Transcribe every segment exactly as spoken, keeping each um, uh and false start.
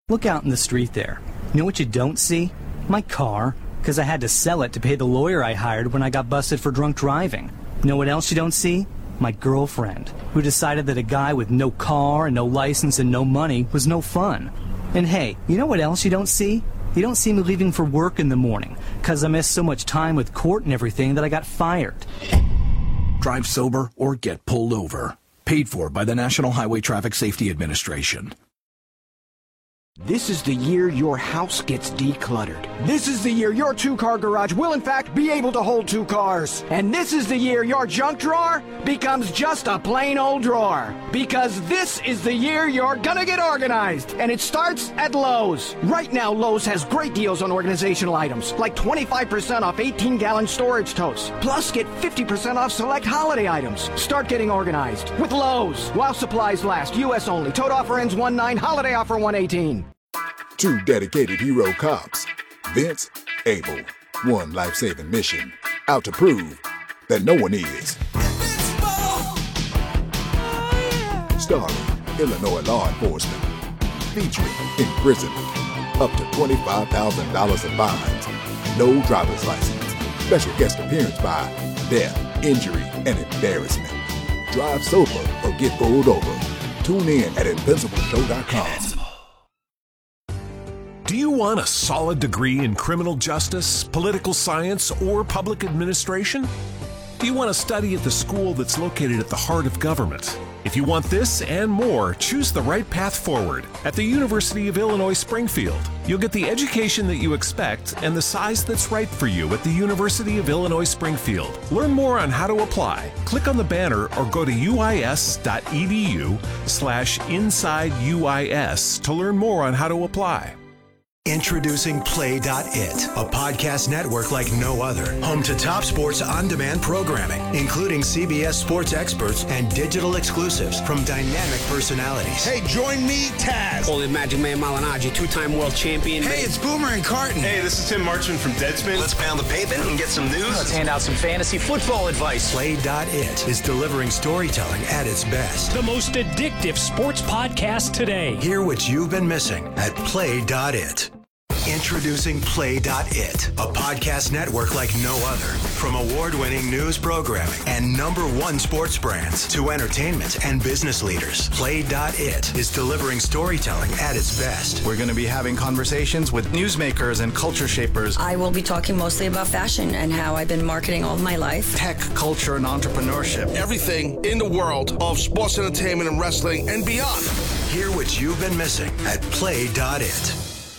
Look out in the street there. You know what you don't see? My car, because I had to sell it to pay the lawyer I hired when I got busted for drunk driving. You know what else you don't see? My girlfriend, who decided that a guy with no car and no license and no money was no fun. And hey, you know what else you don't see? You don't see me leaving for work in the morning, because I missed so much time with court and everything that I got fired. Drive sober or get pulled over. Paid for by the National Highway Traffic Safety Administration. This is the year your house gets decluttered. This is the year your two-car garage will, in fact, be able to hold two cars. And this is the year your junk drawer becomes just a plain old drawer. Because this is the year you're gonna get organized. And it starts at Lowe's. Right now, Lowe's has great deals on organizational items, like twenty-five percent off eighteen-gallon storage totes. Plus, get fifty percent off select holiday items. Start getting organized with Lowe's. While supplies last, U S only. Tote offer ends one nine, holiday offer one eighteen. Two dedicated hero cops, Vince, Abel, one life-saving mission, out to prove that no one is. Starring Illinois law enforcement, featuring imprisonment, up to twenty-five thousand dollars in fines, no driver's license, special guest appearance by death, injury, and embarrassment. Drive sober or get pulled over. Tune in at invincible show dot com. Do you want a solid degree in criminal justice, political science, or public administration? Do you want to study at the school that's located at the heart of government? If you want this and more, choose the right path forward at the University of Illinois Springfield. You'll get the education that you expect and the size that's right for you at the University of Illinois Springfield. Learn more on how to apply. Click on the banner or go to uis.edu slash inside UIS to learn more on how to apply. Introducing Play dot it, a podcast network like no other. Home to top sports on-demand programming, including C B S sports experts and digital exclusives from dynamic personalities. Hey, join me, Taz. Holy Magic Man Malinaji, two-time world champion. Hey, it's Boomer and Carton. Hey, this is Tim Marchman from Deadspin. Let's pound the pavement and get some news. Let's hand out some fantasy football advice. Play dot it is delivering storytelling at its best. The most addictive sports podcast today. Hear what you've been missing at Play dot it. Introducing Play dot it, a podcast network like no other. From award-winning news programming and number one sports brands to entertainment and business leaders, Play dot it is delivering storytelling at its best. We're going to be having conversations with newsmakers and culture shapers. I will be talking mostly about fashion and how I've been marketing all of my life. Tech, culture, and entrepreneurship. Everything in the world of sports entertainment and wrestling and beyond. Hear what you've been missing at Play dot it.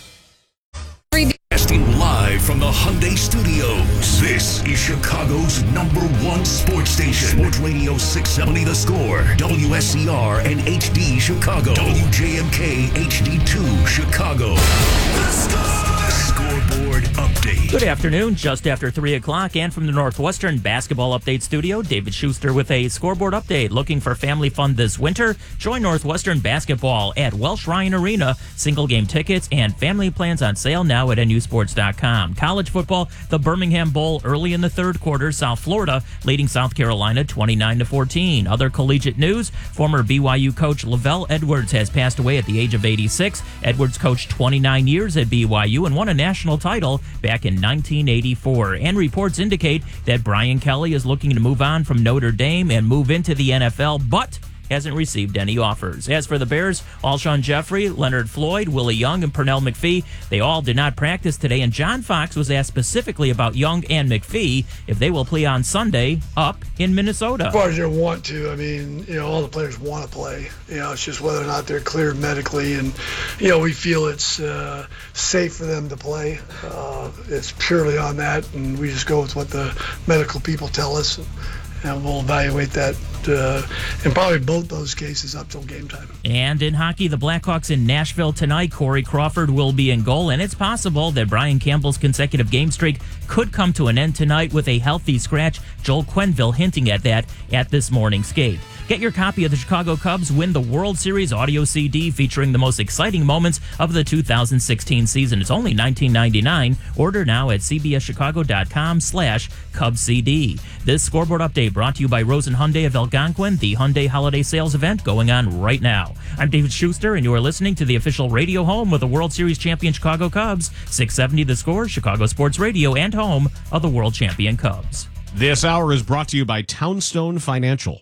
Broadcasting live from the Hyundai Studios. This is Chicago's number one sports station. Sports Radio six seventy The Score. W S C R and H D Chicago. W J M K H D two Chicago. The Score. Scoreboard update. Good afternoon, just after three o'clock, and from the Northwestern Basketball Update Studio, David Schuster with a scoreboard update. Looking for family fun this winter? Join Northwestern Basketball at Welsh Ryan Arena. Single game tickets and family plans on sale now at N U sports dot com. College football, the Birmingham Bowl early in the third quarter. South Florida leading South Carolina twenty-nine to fourteen. Other collegiate news, former B Y U coach Lavelle Edwards has passed away at the age of eighty-six. Edwards coached twenty-nine years at B Y U and won a national title back in nineteen eighty-four. And reports indicate that Brian Kelly is looking to move on from Notre Dame and move into the N F L, but hasn't received any offers. As for the Bears, Alshon Jeffrey, Leonard Floyd, Willie Young, and Pernell McPhee, they all did not practice today, and John Fox was asked specifically about Young and McPhee if they will play on Sunday up in Minnesota. As far as they want to, I mean, you know, all the players want to play. You know, it's just whether or not they're cleared medically, and, you know, we feel it's uh, safe for them to play. Uh, it's purely on that, and we just go with what the medical people tell us, and we'll evaluate that uh, in probably both those cases up till game time. And in hockey, the Blackhawks in Nashville tonight. Corey Crawford will be in goal, and it's possible that Brian Campbell's consecutive game streak could come to an end tonight with a healthy scratch. Joel Quenneville hinting at that at this morning's skate. Get your copy of the Chicago Cubs Win the World Series audio C D featuring the most exciting moments of the two thousand sixteen season. It's only nineteen ninety-nine. Order now at cbschicago.com slash Cubs CD. This scoreboard update brought to you by Rosen Hyundai of El Algonquin, the Hyundai Holiday Sales event going on right now. I'm David Schuster, and you are listening to the official radio home of the World Series champion Chicago Cubs, six seventy The Score, Chicago Sports Radio, and home of the world champion Cubs. This hour is brought to you by Townstone Financial.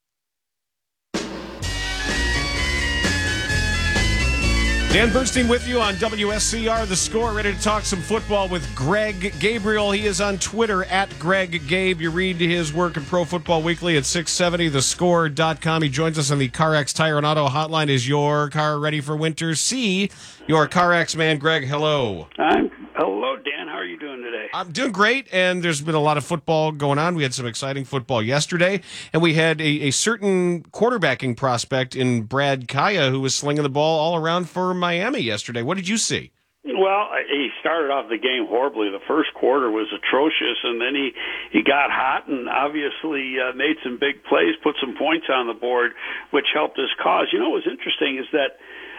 Dan Bernstein with you on W S C R, The Score, ready to talk some football with Greg Gabriel. He is on Twitter at Greg Gabe. You read his work in Pro Football Weekly at six seventy the score dot com. He joins us on the CarX Tire and Auto Hotline. Is your car ready for winter? See your CarX man, Greg. Hello. I'm hello, Dan. How are you doing today? I'm doing great, and there's been a lot of football going on. We had some exciting football yesterday, and we had a, a certain quarterbacking prospect in Brad Kaya who was slinging the ball all around for Miami yesterday. What did you see? Well, he started off the game horribly. The first quarter was atrocious, and then he, he got hot and obviously uh, made some big plays, put some points on the board, which helped his cause. You know what was interesting is that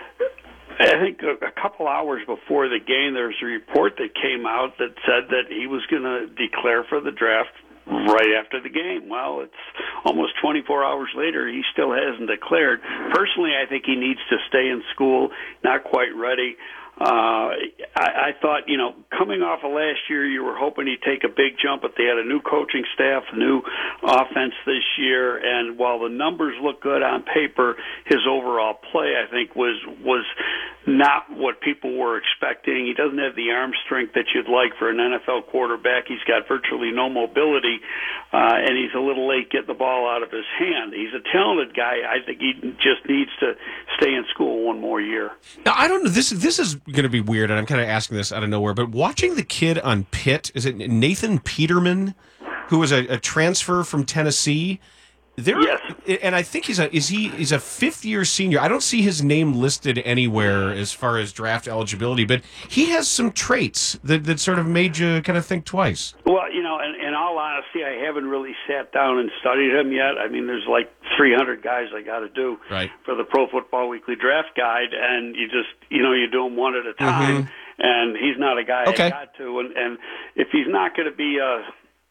I think a, a couple hours before the game, there was a report that came out that said that he was going to declare for the draft right after the game. Well, it's almost twenty-four hours later. He still hasn't declared. Personally, I think he needs to stay in school, not quite ready. Uh, I, I thought, you know, coming off of last year, you were hoping he'd take a big jump, but they had a new coaching staff, a new offense this year, and while the numbers look good on paper, his overall play, I think, was was not what people were expecting. He doesn't have the arm strength that you'd like for an N F L quarterback. He's got virtually no mobility, uh, and he's a little late getting the ball out of his hand. He's a talented guy. I think he just needs to stay in school one more year. Now, I don't know. This, this is going to be weird, and I'm kind of asking this out of nowhere, but watching the kid on Pitt, is it Nathan Peterman, who was a, a transfer from Tennessee? There, yes. And I think he's a is he he's a fifth year senior. I don't see his name listed anywhere as far as draft eligibility, but he has some traits that, that sort of made you kind of think twice. Well, you know, in, in all honesty, I haven't really sat down and studied him yet. I mean, there's like three hundred guys I got to do right. for the Pro Football Weekly Draft Guide, and you just you know you do them one at a time. Mm-hmm. And he's not a guy okay. I got to, and and if he's not going to be a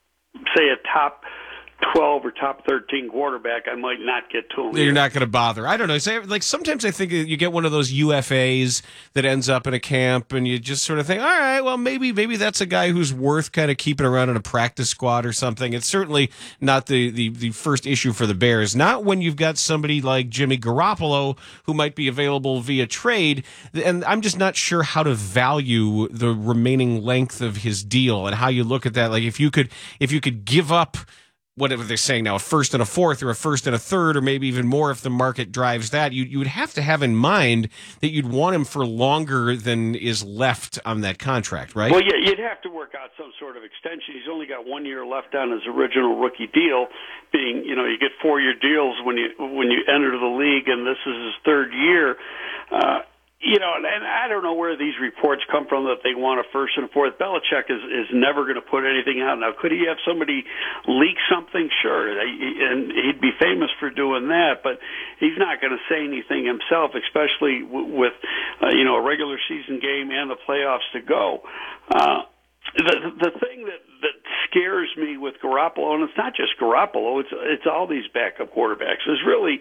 say a top twelve or top thirteen quarterback, I might not get to him. You're here. Not going to bother. I don't know. Say, like sometimes I think you get one of those U F As that ends up in a camp, and you just sort of think, all right, well, maybe maybe that's a guy who's worth kind of keeping around in a practice squad or something. It's certainly not the, the, the first issue for the Bears. Not when you've got somebody like Jimmy Garoppolo who might be available via trade, and I'm just not sure how to value the remaining length of his deal and how you look at that. Like if you could if you could give up whatever they're saying now, a first and a fourth or a first and a third, or maybe even more if the market drives that, you, you would have to have in mind that you'd want him for longer than is left on that contract, right? Well, yeah, you'd have to work out some sort of extension. He's only got one year left on his original rookie deal, being, you know, you get four-year deals when you when you enter the league, and this is his third year. Uh, You know, and, and I don't know where these reports come from that they want a first and a fourth. Belichick is, is never going to put anything out. Now, could he have somebody leak something? Sure, and he'd be famous for doing that, but he's not going to say anything himself, especially with, uh, you know, a regular season game and the playoffs to go. Uh, the, the thing that, that scares me with Garoppolo, and it's not just Garoppolo, it's, it's all these backup quarterbacks, is really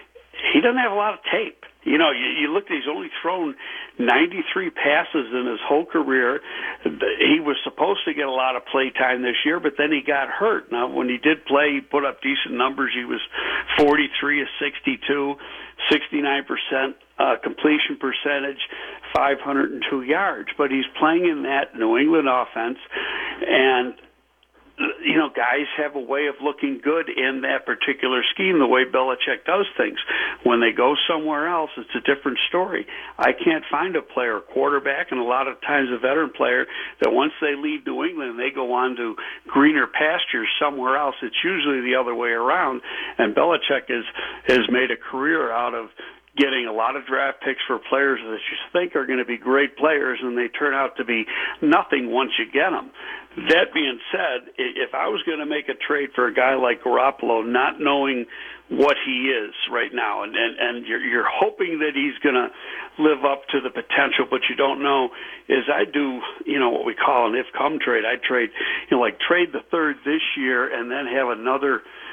he doesn't have a lot of tape. You know, you, you look, he's only thrown ninety-three passes in his whole career. He was supposed to get a lot of play time this year, but then he got hurt. Now, when he did play, he put up decent numbers. He was forty-three of sixty-two, sixty-nine percent uh, completion percentage, five hundred two yards. But he's playing in that New England offense, and you know, guys have a way of looking good in that particular scheme, the way Belichick does things. When they go somewhere else, it's a different story. I can't find a player, quarterback, and a lot of times a veteran player, that once they leave New England and they go on to greener pastures somewhere else, it's usually the other way around. And Belichick is, has made a career out of getting a lot of draft picks for players that you think are going to be great players, and they turn out to be nothing once you get them. That being said, if I was going to make a trade for a guy like Garoppolo, not knowing what he is right now, and, and, and you're, you're hoping that he's going to live up to the potential, but you don't know, is I do, you know, what we call an if-come trade. I trade, you know, like trade the third this year and then have another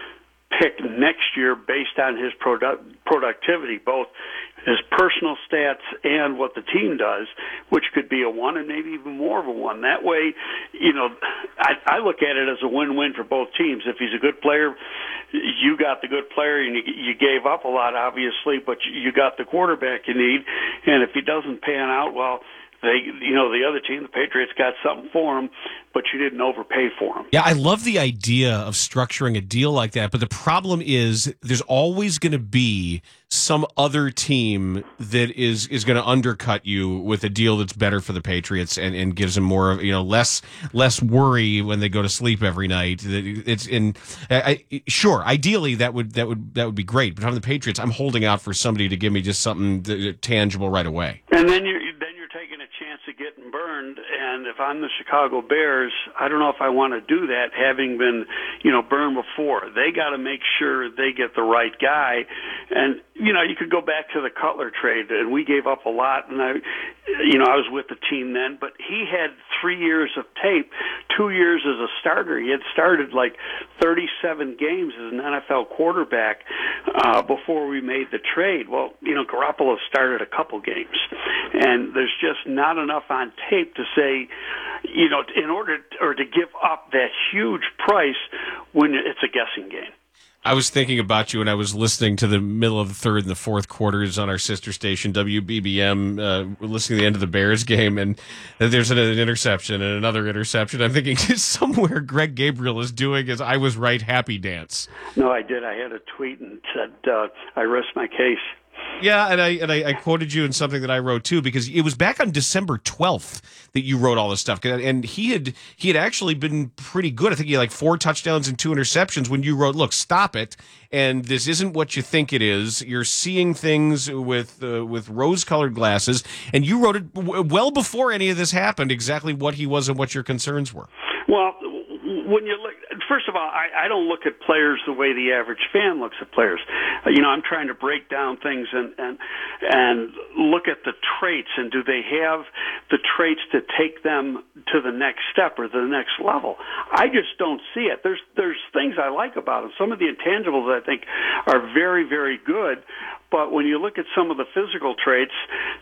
pick next year based on his product, productivity, both his personal stats and what the team does, which could be a one and maybe even more of a one. That way, you know, I, I look at it as a win-win for both teams. If he's a good player, you got the good player, and you, you gave up a lot, obviously, but you got the quarterback you need. And if he doesn't pan out, well, they, you know, the other team, the Patriots, got something for him, but you didn't overpay for him. Yeah, I love the idea of structuring a deal like that, but the problem is there's always going to be some other team that is is going to undercut you with a deal that's better for the Patriots and, and gives them more, you know, less less worry when they go to sleep every night. It's in I, sure, ideally that would that would that would be great, but if I'm the Patriots, I'm holding out for somebody to give me just something tangible right away. And then you then you're taking a chance of getting burned. And if I'm the Chicago Bears, I don't know if I want to do that, having been, you know, burned before. They got to make sure they get the right guy. And, you know, you could go back to the Cutler trade, and we gave up a lot. And, I, you know, I was with the team then, but he had three years of tape, two years as a starter. He had started like thirty-seven games as an N F L quarterback uh, before we made the trade. Well, you know, Garoppolo started a couple games, and there's just not enough on tape to say, you know, in order to, or to give up that huge price when it's a guessing game. I was thinking about you when I was listening to the middle of the third and the fourth quarters on our sister station, W B B M, uh, listening to the end of the Bears game, and there's an, an interception and another interception. I'm thinking somewhere Greg Gabriel is doing his I was right happy dance. No, I did. I had a tweet and said, uh, I rest my case. Yeah, and I and I, I quoted you in something that I wrote too, because it was back on December twelfth that you wrote all this stuff, and he had he had actually been pretty good. I think he had like four touchdowns and two interceptions when you wrote, "Look, stop it, and this isn't what you think it is. You're seeing things with uh, with rose-colored glasses," and you wrote it w- well before any of this happened, exactly what he was and what your concerns were. Well, when you look, first of all, I, I don't look at players the way the average fan looks at players. You know, I'm trying to break down things and and and look at the traits, and do they have the traits to take them to the next step or the next level? I just don't see it. There's there's things I like about them. Some of the intangibles I think are very, very good, but when you look at some of the physical traits,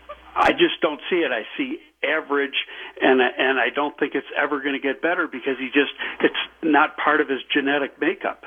I just don't see it. I see average, and and I don't think it's ever going to get better because he just it's not part of his genetic makeup.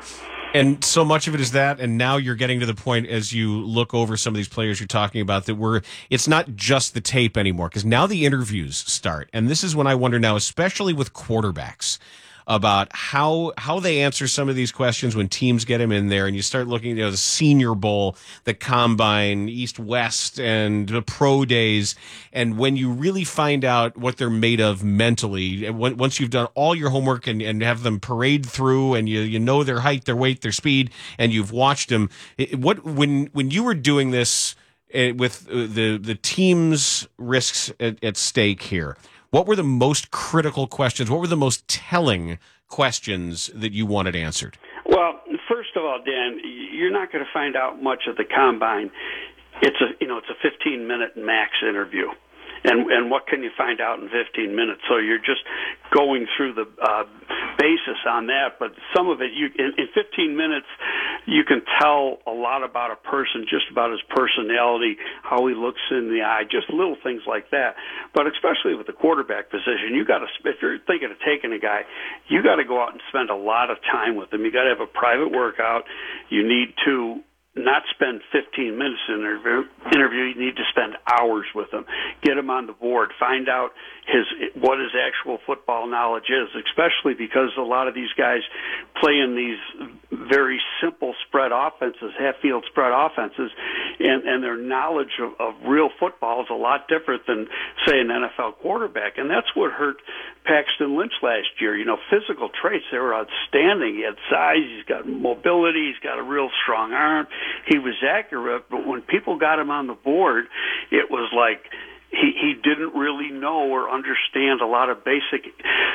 And so much of it is that, and now you're getting to the point as you look over some of these players you're talking about that we're it's not just the tape anymore, because now the interviews start, and this is when I wonder now, especially with quarterbacks, about how how they answer some of these questions when teams get him in there, and you start looking at, you know, the Senior Bowl, the Combine, East-West, and the Pro Days, and when you really find out what they're made of mentally, once you've done all your homework and, and have them parade through, and you you know their height, their weight, their speed, and you've watched them, what when when you were doing this with the the team's risks at, at stake here, what were the most critical questions? What were the most telling questions that you wanted answered? Well, first of all, Dan, you're not going to find out much at the Combine. It's a you know it's a fifteen minute max interview, and and what can you find out in fifteen minutes? So you're just going through the uh, basis on that. But some of it, you in, in fifteen minutes, you can tell a lot about a person, just about his personality, how he looks in the eye, just little things like that. But especially with the quarterback position, you got to, if you're thinking of taking a guy, you got to go out and spend a lot of time with him. You got to have a private workout. You need to not spend fifteen minutes in an interview, interview. You need to spend hours with him. Get him on the board. Find out his what his actual football knowledge is, especially because a lot of these guys play in these very simple spread offenses, half-field spread offenses, and, and their knowledge of, of real football is a lot different than, say, an N F L quarterback. And that's what hurt Paxton Lynch last year. You know, physical traits, they were outstanding. He had size, he's got mobility, he's got a real strong arm. He was accurate, but when people got him on the board, it was like he, he didn't really know or understand a lot of basic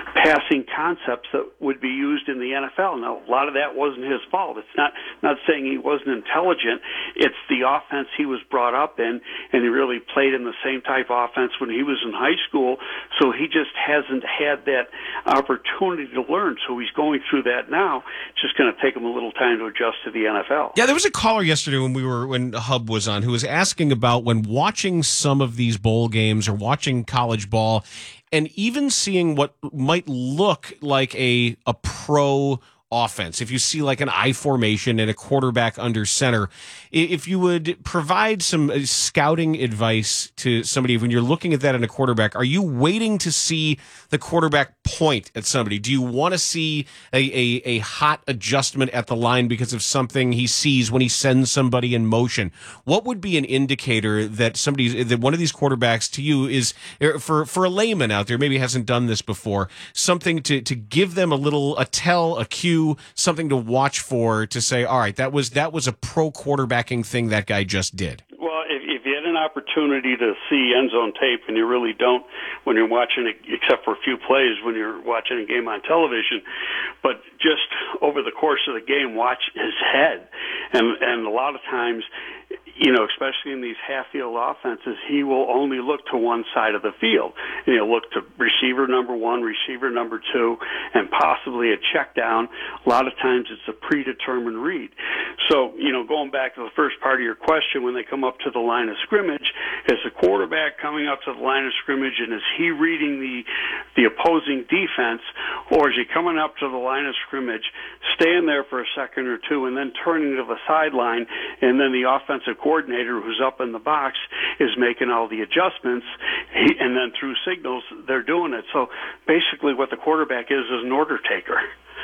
passing concepts that would be used in the N F L. Now, a lot of that wasn't his fault. It's not not saying he wasn't intelligent. It's the offense he was brought up in, and he really played in the same type of offense when he was in high school, so he just hasn't had that opportunity to learn. So he's going through that now. It's just going to take him a little time to adjust to the N F L. Yeah, there was a caller yesterday when we were when Hub was on who was asking about when watching some of these bowl games or watching college ball, and even seeing what might look like a a pro offense. If you see like an I formation and a quarterback under center, if you would provide some scouting advice to somebody when you're looking at that in a quarterback, are you waiting to see the quarterback point at somebody? Do you want to see a, a, a hot adjustment at the line because of something he sees when he sends somebody in motion? What would be an indicator that somebody, that one of these quarterbacks to you is, for, for a layman out there, maybe hasn't done this before, something to, to give them a little, a tell, a cue, something to watch for to say, all right, that was that was a pro quarterbacking thing that guy just did? Well, if, if you had an opportunity to see end zone tape, and you really don't when you're watching it, except for a few plays when you're watching a game on television, but just over the course of the game, watch his head. And, and a lot of times, you know, especially in these half-field offenses, he will only look to one side of the field. And he'll look to receiver number one, receiver number two, and possibly a check down. A lot of times it's a predetermined read. So, you know, going back to the first part of your question, when they come up to the line of scrimmage, is the quarterback coming up to the line of scrimmage, and is he reading the the opposing defense, or is he coming up to the line of scrimmage, staying there for a second or two, and then turning to the sideline, and then the offensive coordinator who's up in the box is making all the adjustments, he, and then through signals they're doing it. So basically what the quarterback is is an order taker.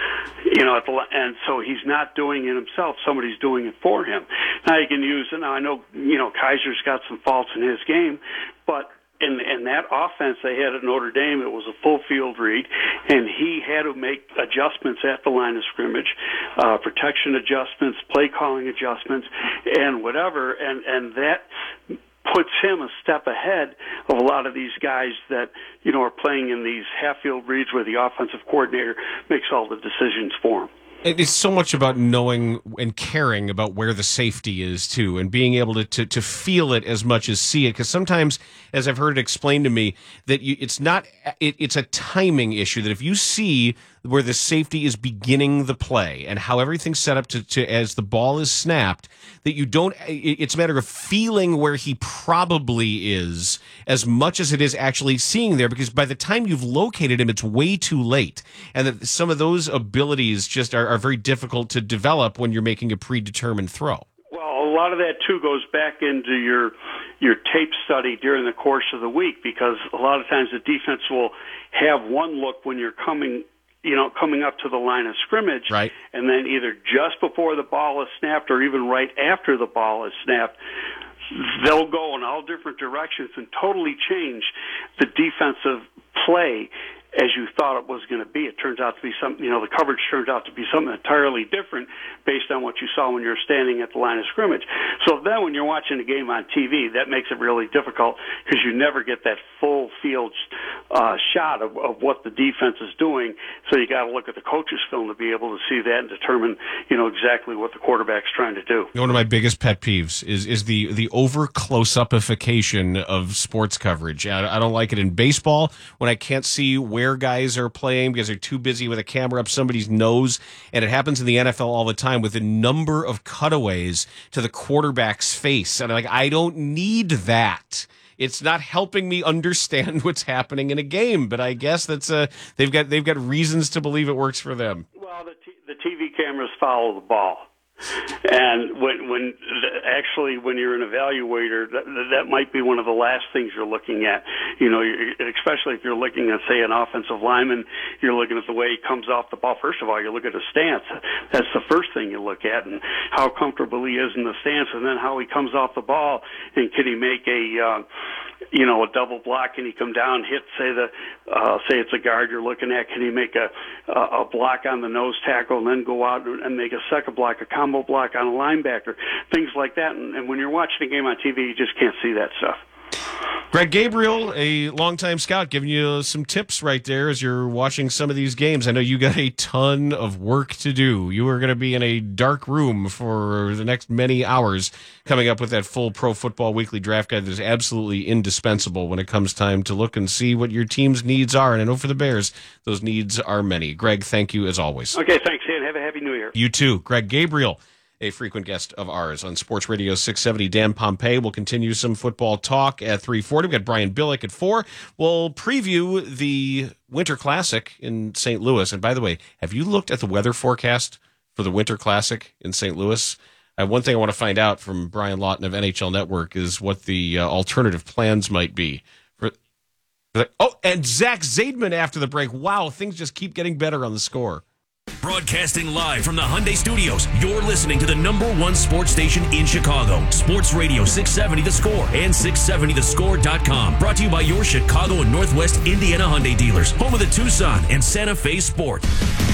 You know, at the, and so he's not doing it himself. Somebody's doing it for him. Now you can use, and I know, you know, Kaiser's got some faults in his game, but in, in that offense they had at Notre Dame, it was a full field read, and he had to make adjustments at the line of scrimmage, uh, protection adjustments, play calling adjustments, and whatever, and, and that puts him a step ahead of a lot of these guys that, you know, are playing in these half-field reads where the offensive coordinator makes all the decisions for him. It's so much about knowing and caring about where the safety is, too, and being able to, to, to feel it as much as see it. Because sometimes, as I've heard it explained to me, that you, it's not it, it's a timing issue, that if you see where the safety is beginning the play and how everything's set up to, to as the ball is snapped, that you don't, it's a matter of feeling where he probably is as much as it is actually seeing there, because by the time you've located him, it's way too late. And that some of those abilities just are, are very difficult to develop when you're making a predetermined throw. Well, a lot of that, too, goes back into your your tape study during the course of the week, because a lot of times the defense will have one look when you're coming you know, coming up to the line of scrimmage, right, and then either just before the ball is snapped or even right after the ball is snapped, they'll go in all different directions and totally change the defensive play as you thought it was going to be. It turns out to be something, you know, the coverage turns out to be something entirely different based on what you saw when you're standing at the line of scrimmage. So then when you're watching a game on T V, that makes it really difficult because you never get that full field uh, shot of, of what the defense is doing. So you got to look at the coach's film to be able to see that and determine, you know, exactly what the quarterback's trying to do. One of my biggest pet peeves is is the the over close-upification of sports coverage. I, I don't like it in baseball when I can't see where guys are playing because they're too busy with a camera up somebody's nose, and it happens in the N F L all the time with a number of cutaways to the quarterback's face, and I'm like, I don't need that. It's not helping me understand what's happening in a game, but I guess that's a they've got they've got reasons to believe it works for them. Well, the t- the T V cameras follow the ball. And when, when actually, when you're an evaluator, that, that might be one of the last things you're looking at. You know, especially if you're looking at, say, an offensive lineman, you're looking at the way he comes off the ball. First of all, you look at his stance. That's the first thing you look at, and how comfortable he is in the stance, and then how he comes off the ball, and can he make a, uh, you know, a double block? Can he come down, hit, say the, uh, say it's a guard you're looking at? Can he make a, a block on the nose tackle, and then go out and make a second block, a combo block on a linebacker, things like that. And, and when you're watching a game on T V, you just can't see that stuff. Greg Gabriel, a longtime scout, giving you some tips right there as you're watching some of these games. I know you got a ton of work to do. You are going to be in a dark room for the next many hours coming up with that full Pro Football Weekly draft guide that is absolutely indispensable when it comes time to look and see what your team's needs are. And I know for the Bears, those needs are many. Greg, thank you as always. Okay, thanks, and have a happy New Year. You too. Greg Gabriel, a frequent guest of ours on Sports Radio six seventy. Dan Pompei will continue some football talk at three forty. We've got Brian Billick at four. We'll preview the Winter Classic in Saint Louis. And by the way, have you looked at the weather forecast for the Winter Classic in Saint Louis? Uh, one thing I want to find out from Brian Lawton of N H L Network is what the uh, alternative plans might be. For, for oh, and Zach Zaidman after the break. Wow, things just keep getting better on the Score. Broadcasting live from the Hyundai Studios, you're listening to the number one sports station in Chicago. Sports Radio six seventy The Score and six seventy the score dot com. Brought to you by your Chicago and Northwest Indiana Hyundai dealers. Home of the Tucson and Santa Fe Sport.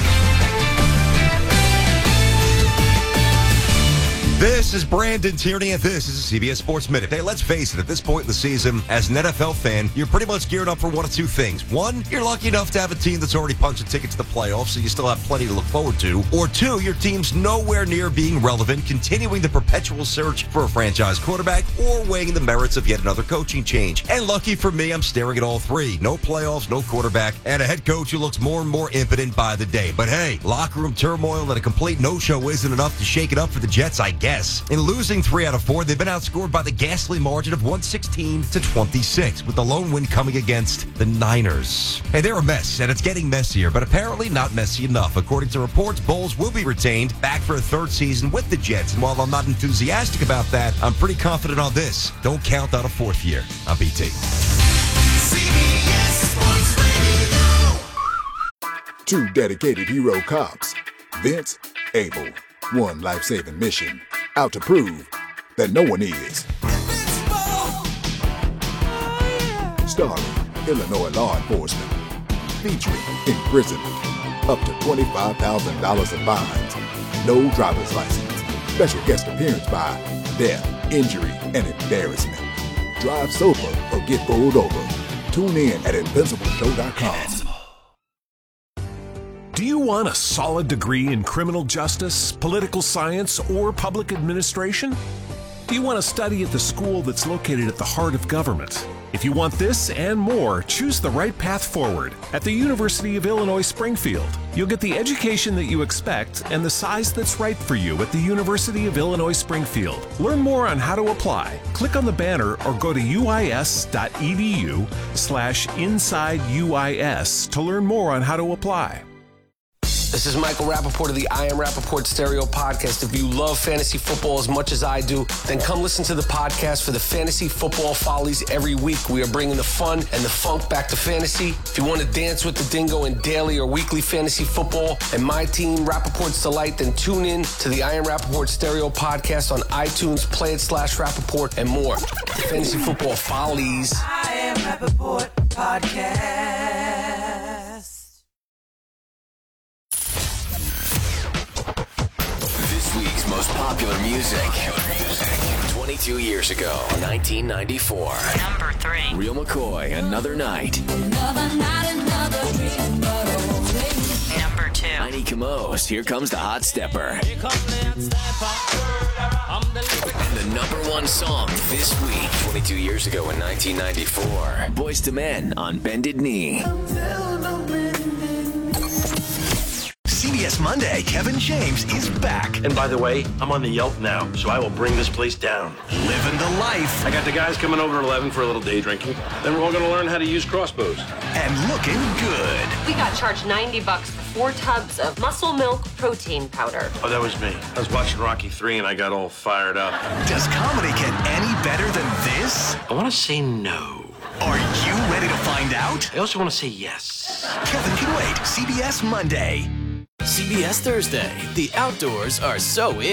This is Brandon Tierney, and this is a C B S Sports Minute. Hey, let's face it, at this point in the season, as an N F L fan, you're pretty much geared up for one of two things. One, you're lucky enough to have a team that's already punched a ticket to the playoffs, so you still have plenty to look forward to. Or two, your team's nowhere near being relevant, continuing the perpetual search for a franchise quarterback, or weighing the merits of yet another coaching change. And lucky for me, I'm staring at all three. No playoffs, no quarterback, and a head coach who looks more and more impotent by the day. But hey, locker room turmoil and a complete no-show isn't enough to shake it up for the Jets, I guess. In losing three out of four, they've been outscored by the ghastly margin of one sixteen to twenty-six, with the lone win coming against the Niners. Hey, they're a mess, and it's getting messier, but apparently not messy enough. According to reports, Bowles will be retained back for a third season with the Jets, and while I'm not enthusiastic about that, I'm pretty confident on this. Don't count on a fourth year. I'm B T. Two dedicated hero cops, Vince, Abel. One life-saving mission, out to prove that no one is. Starring Illinois law enforcement. Featuring imprisonment, up to twenty-five thousand dollars in fines, no driver's license. Special guest appearance by death, injury, and embarrassment. Drive sober or get pulled over. Tune in at invincible show dot com. Do you want a solid degree in criminal justice, political science, or public administration? Do you want to study at the school that's located at the heart of government? If you want this and more, choose the right path forward at the University of Illinois Springfield. You'll get the education that you expect and the size that's right for you at the University of Illinois Springfield. Learn more on how to apply. Click on the banner or go to uis.edu slash inside UIS to learn more on how to apply. This is Michael Rappaport of the I Am Rappaport Stereo Podcast. If you love fantasy football as much as I do, then come listen to the podcast for the Fantasy Football Follies every week. We are bringing the fun and the funk back to fantasy. If you want to dance with the dingo in daily or weekly fantasy football and my team, Rappaport's Delight, then tune in to the I Am Rappaport Stereo Podcast on iTunes, Play It slash Rappaport, and more. The Fantasy Football Follies. I Am Rappaport Podcast. Week's most popular music. twenty-two years ago, nineteen ninety-four. Number three. Real McCoy, Another Night. Another night, another dream, but oh, number two. Tiny Kamos, Here Comes the Hot Stepper. Here comes the and the number one song this week, twenty-two years ago in nineteen ninety-four. Boyz two Men on Bended Knee. C B S Monday, Kevin James is back. And by the way, I'm on the Yelp now, so I will bring this place down. Living the life. I got the guys coming over at eleven for a little day drinking. Then we're all going to learn how to use crossbows. And looking good. We got charged ninety bucks for four tubs of Muscle Milk protein powder. Oh, that was me. I was watching Rocky three and I got all fired up. Does comedy get any better than this? I want to say no. Are you ready to find out? I also want to say yes. Kevin can wait. C B S Monday. C B S Thursday. The outdoors are so in.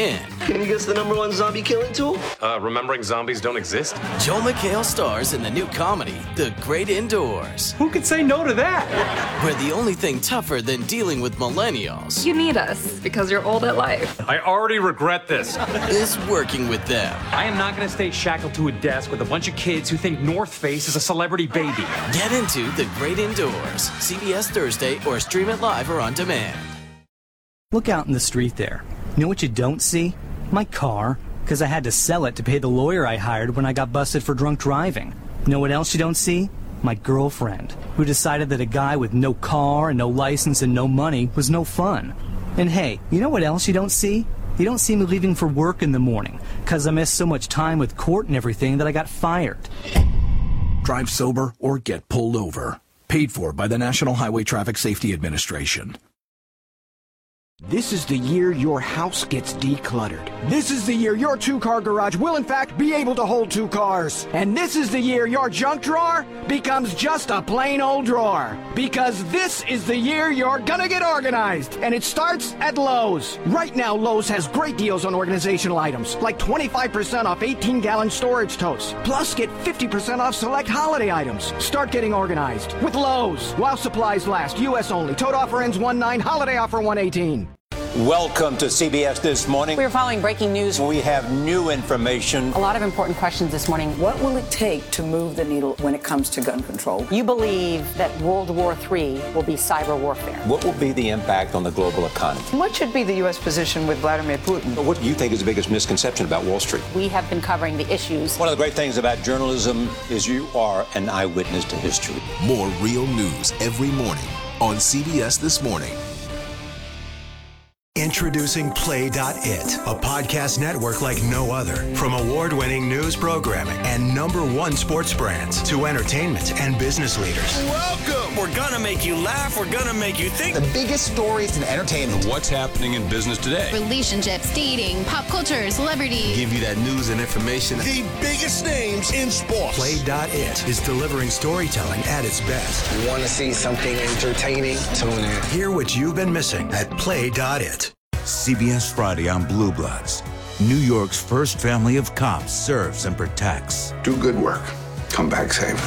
Can you guess the number one zombie killing tool? Uh, remembering zombies don't exist? Joel McHale stars in the new comedy, The Great Indoors. Who could say no to that? Where the only thing tougher than dealing with millennials You need us because you're old at life. I already regret this. is working with them. I am not going to stay shackled to a desk with a bunch of kids who think North Face is a celebrity baby. Get into The Great Indoors. C B S Thursday or stream it live or on demand. Look out in the street there. You know what you don't see? My car, because I had to sell it to pay the lawyer I hired when I got busted for drunk driving. You know what else you don't see? My girlfriend, who decided that a guy with no car and no license and no money was no fun. And hey, you know what else you don't see? You don't see me leaving for work in the morning, because I missed so much time with court and everything that I got fired. Drive sober or get pulled over. Paid for by the National Highway Traffic Safety Administration. This is the year your house gets decluttered. This is the year your two-car garage will in fact be able to hold two cars. And this is the year your junk drawer becomes just a plain old drawer. Because this is the year you're gonna get organized. And it starts at Lowe's. Right now, Lowe's has great deals on organizational items, like twenty-five percent off eighteen gallon storage totes. Plus, get fifty percent off select holiday items. Start getting organized with Lowe's. While supplies last, U S only. Tote offer ends one nine, holiday offer one eighteen. Welcome to C B S This Morning. We're following breaking news. We have new information. A lot of important questions this morning. What will it take to move the needle when it comes to gun control? You believe that World War Three will be cyber warfare. What will be the impact on the global economy? What should be the U S position with Vladimir Putin? What do you think is the biggest misconception about Wall Street? We have been covering the issues. One of the great things about journalism is you are an eyewitness to history. More real news every morning on C B S This Morning. Introducing Play dot it, a podcast network like no other. From award-winning news programming and number one sports brands to entertainment and business leaders. Welcome! We're gonna make you laugh, we're gonna make you think. The biggest stories in entertainment. What's happening in business today? Relationships, dating, pop culture, celebrity. Give you that news and information. The biggest names in sports. Play dot it is delivering storytelling at its best. You want to see something entertaining? Tune in. Hear what you've been missing at Play dot it. C B S Friday on Blue Bloods. New York's first family of cops serves and protects. Do good work. Come back safe.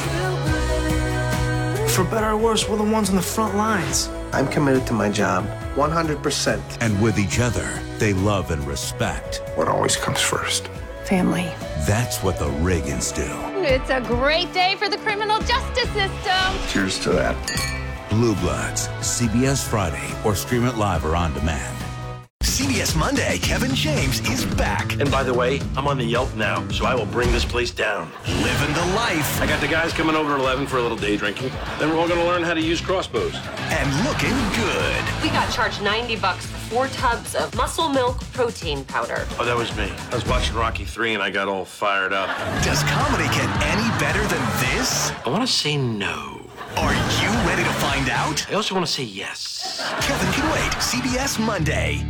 For better or worse, we're the ones on the front lines. I'm committed to my job, one hundred percent. And with each other, they love and respect. What always comes first? Family. That's what the Reagans do. It's a great day for the criminal justice system. Cheers to that. Blue Bloods, C B S Friday, or stream it live or on demand. C B S Monday, Kevin James is back. And by the way, I'm on the Yelp now, so I will bring this place down. Living the life. I got the guys coming over at eleven for a little day drinking. Then we're all going to learn how to use crossbows. And looking good. We got charged ninety bucks for four tubs of muscle milk protein powder. Oh, that was me. I was watching Rocky three and I got all fired up. Does comedy get any better than this? I want to say no. Are you ready to find out? I also want to say yes. Kevin can wait. C B S Monday.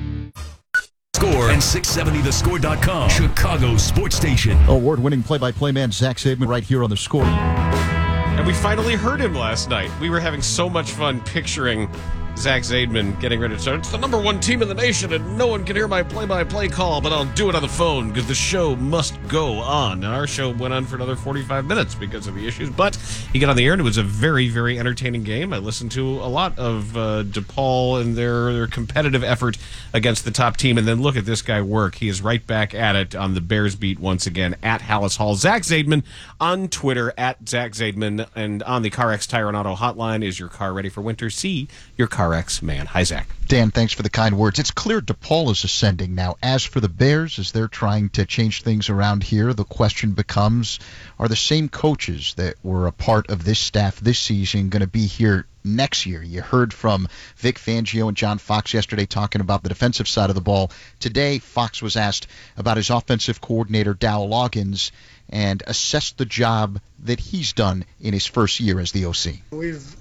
Score and six seventy the score dot com, Chicago sports station. Award-winning play-by-play man Zach Zaidman right here on The Score. And we finally heard him last night. We were having so much fun picturing Zach Zaidman getting ready to start. It's the number one team in the nation, and no one can hear my play-by-play call, but I'll do it on the phone because the show must go on. And our show went on for another forty-five minutes because of the issues, but he got on the air, and it was a very, very entertaining game. I listened to a lot of uh, DePaul and their, their competitive effort against the top team, and then look at this guy work. He is right back at it on the Bears beat once again at Hallis Hall. Zach Zaidman on Twitter, at Zach Zaidman, and on the CarX Tire and Auto hotline. Is your car ready for winter? See your CarX man. Hi, Zach. Dan, thanks for the kind words. It's clear DePaul is ascending now. As for the Bears, as they're trying to change things around here, the question becomes, are the same coaches that were a part of this staff this season going to be here next year? You heard from Vic Fangio and John Fox yesterday talking about the defensive side of the ball. Today, Fox was asked about his offensive coordinator, Dow Loggins, and assessed the job that he's done in his first year as the O C. We've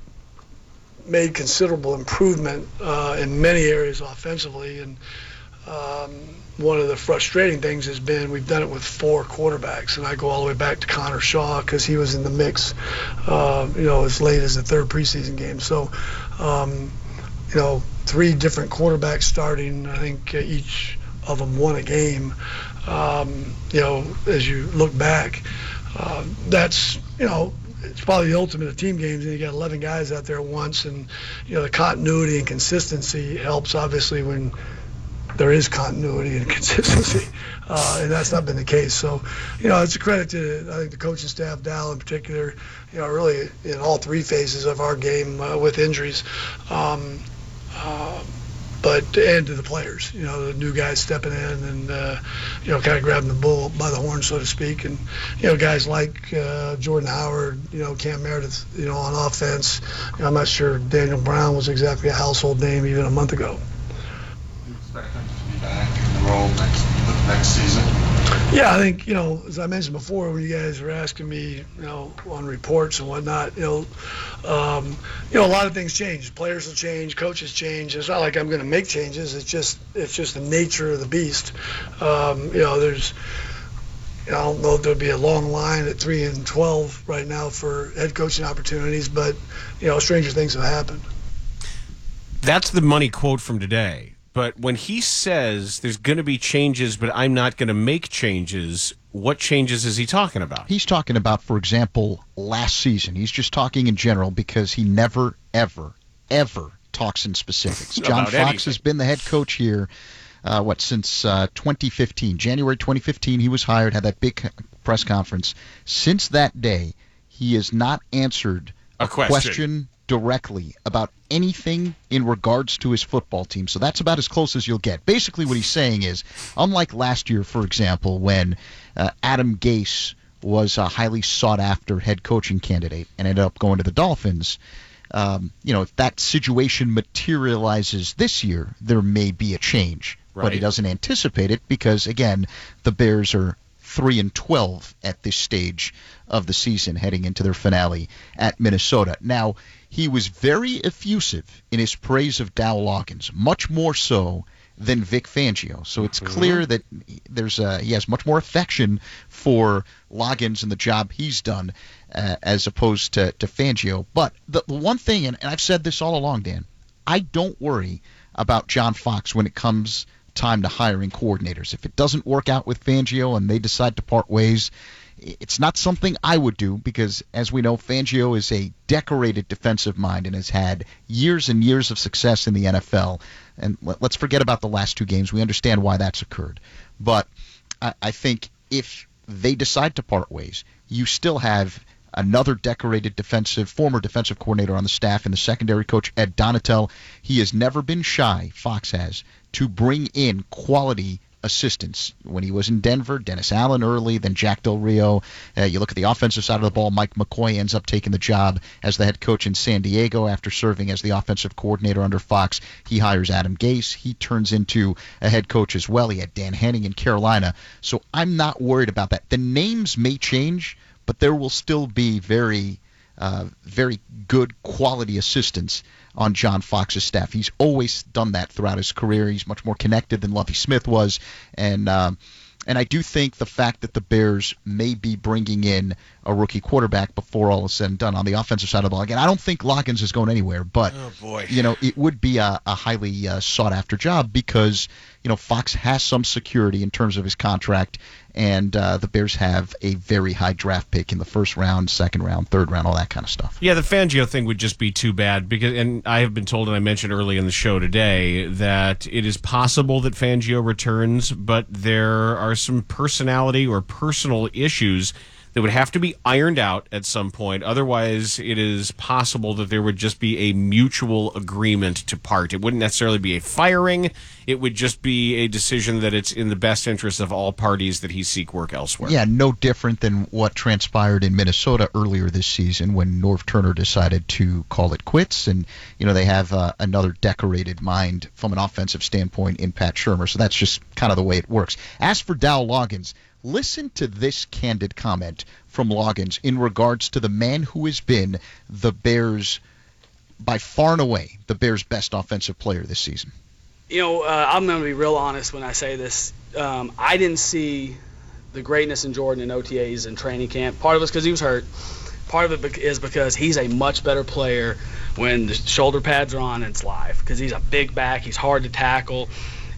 made considerable improvement uh, in many areas offensively, and um, one of the frustrating things has been we've done it with four quarterbacks, and I go all the way back to Connor Shaw because he was in the mix, uh, you know, as late as the third preseason game. So, um, you know, three different quarterbacks starting, I think uh, each of them won a game. Um, you know, as you look back, uh, that's, you know, it's probably the ultimate of team games, and you got eleven guys out there at once, and, you know, the continuity and consistency helps, obviously, when there is continuity and consistency, uh, and that's not been the case. So, you know, it's a credit to, I think, the coaching staff, Dal in particular, you know, really in all three phases of our game uh, with injuries. Um, uh, But and to the players, you know, the new guys stepping in and uh, you know, kind of grabbing the bull by the horn, so to speak, and you know, guys like uh, Jordan Howard, you know, Cam Meredith, you know, on offense. You know, I'm not sure Daniel Brown was exactly a household name even a month ago. Do you expect him to be back in the role next next season? Yeah, I think, you know, as I mentioned before, when you guys were asking me, you know, on reports and whatnot, you know, um, you know, a lot of things change. Players will change, coaches change. It's not like I'm going to make changes. It's just, it's just the nature of the beast. Um, you know, there's, you know, I don't know if there'll be a long line at three and twelve right now for head coaching opportunities, but you know, stranger things have happened. That's the money quote from today. But when he says there's going to be changes, but I'm not going to make changes, what changes is he talking about? He's talking about, for example, last season. He's just talking in general because he never, ever, ever talks in specifics. John Fox anything. has been the head coach here, uh, what, since uh, twenty fifteen. January twenty fifteen, he was hired, had that big press conference. Since that day, he has not answered a, a question. question directly about anything in regards to his football team. So that's about as close as you'll get. Basically what he's saying is, unlike last year, for example, when uh, Adam Gase was a highly sought-after head coaching candidate and ended up going to the Dolphins, um, you know, if that situation materializes this year, there may be a change. Right. But he doesn't anticipate it because, again, the Bears are three and twelve at this stage of the season, heading into their finale at Minnesota. Now, he was very effusive in his praise of Dow Loggins, much more so than Vic Fangio. So it's Mm-hmm. clear that there's a, he has much more affection for Loggins and the job he's done uh, as opposed to, to Fangio. But the, the one thing, and, and I've said this all along, Dan, I don't worry about John Fox when it comes time to hiring coordinators. If it doesn't work out with Fangio and they decide to part ways, it's not something I would do because, as we know, Fangio is a decorated defensive mind and has had years and years of success in the N F L. And let's forget about the last two games. We understand why that's occurred. But I, I think if they decide to part ways, you still have another decorated defensive, former defensive coordinator on the staff and the secondary coach, Ed Donatel. He has never been shy, Fox has, to bring in quality assistants. When he was in Denver, Dennis Allen early, then Jack Del Rio. Uh, you look at the offensive side of the ball, Mike McCoy ends up taking the job as the head coach in San Diego after serving as the offensive coordinator under Fox. He hires Adam Gase. He turns into a head coach as well. He had Dan Henning in Carolina. So I'm not worried about that. The names may change, but there will still be very, uh, very good quality assistants on John Fox's staff. He's always done that throughout his career. He's much more connected than Lovie Smith was, and um, and I do think the fact that the Bears may be bringing in a rookie quarterback before all is said and done on the offensive side of the ball. Again, I don't think Loggins is going anywhere, but oh boy. you know, it would be a, a highly uh, sought after job because you know Fox has some security in terms of his contract, and uh, the Bears have a very high draft pick in the first round, second round, third round, all that kind of stuff. Yeah, the Fangio thing would just be too bad because, and I have been told, and I mentioned early in the show today, that it is possible that Fangio returns, but there are some personality or personal issues that would have to be ironed out at some point. Otherwise, it is possible that there would just be a mutual agreement to part. It wouldn't necessarily be a firing. It would just be a decision that it's in the best interest of all parties that he seek work elsewhere. Yeah, no different than what transpired in Minnesota earlier this season when Norv Turner decided to call it quits. And, you know, they have uh, another decorated mind from an offensive standpoint in Pat Shurmur. So that's just kind of the way it works. As for Dow Loggins, listen to this candid comment from Loggins in regards to the man who has been the Bears, by far and away, the Bears' best offensive player this season. You know, uh, I'm going to be real honest when I say this. Um, I didn't see the greatness in Jordan in O T As and training camp. Part of it's because he was hurt. Part of it is because he's a much better player when the shoulder pads are on and it's live because he's a big back. He's hard to tackle.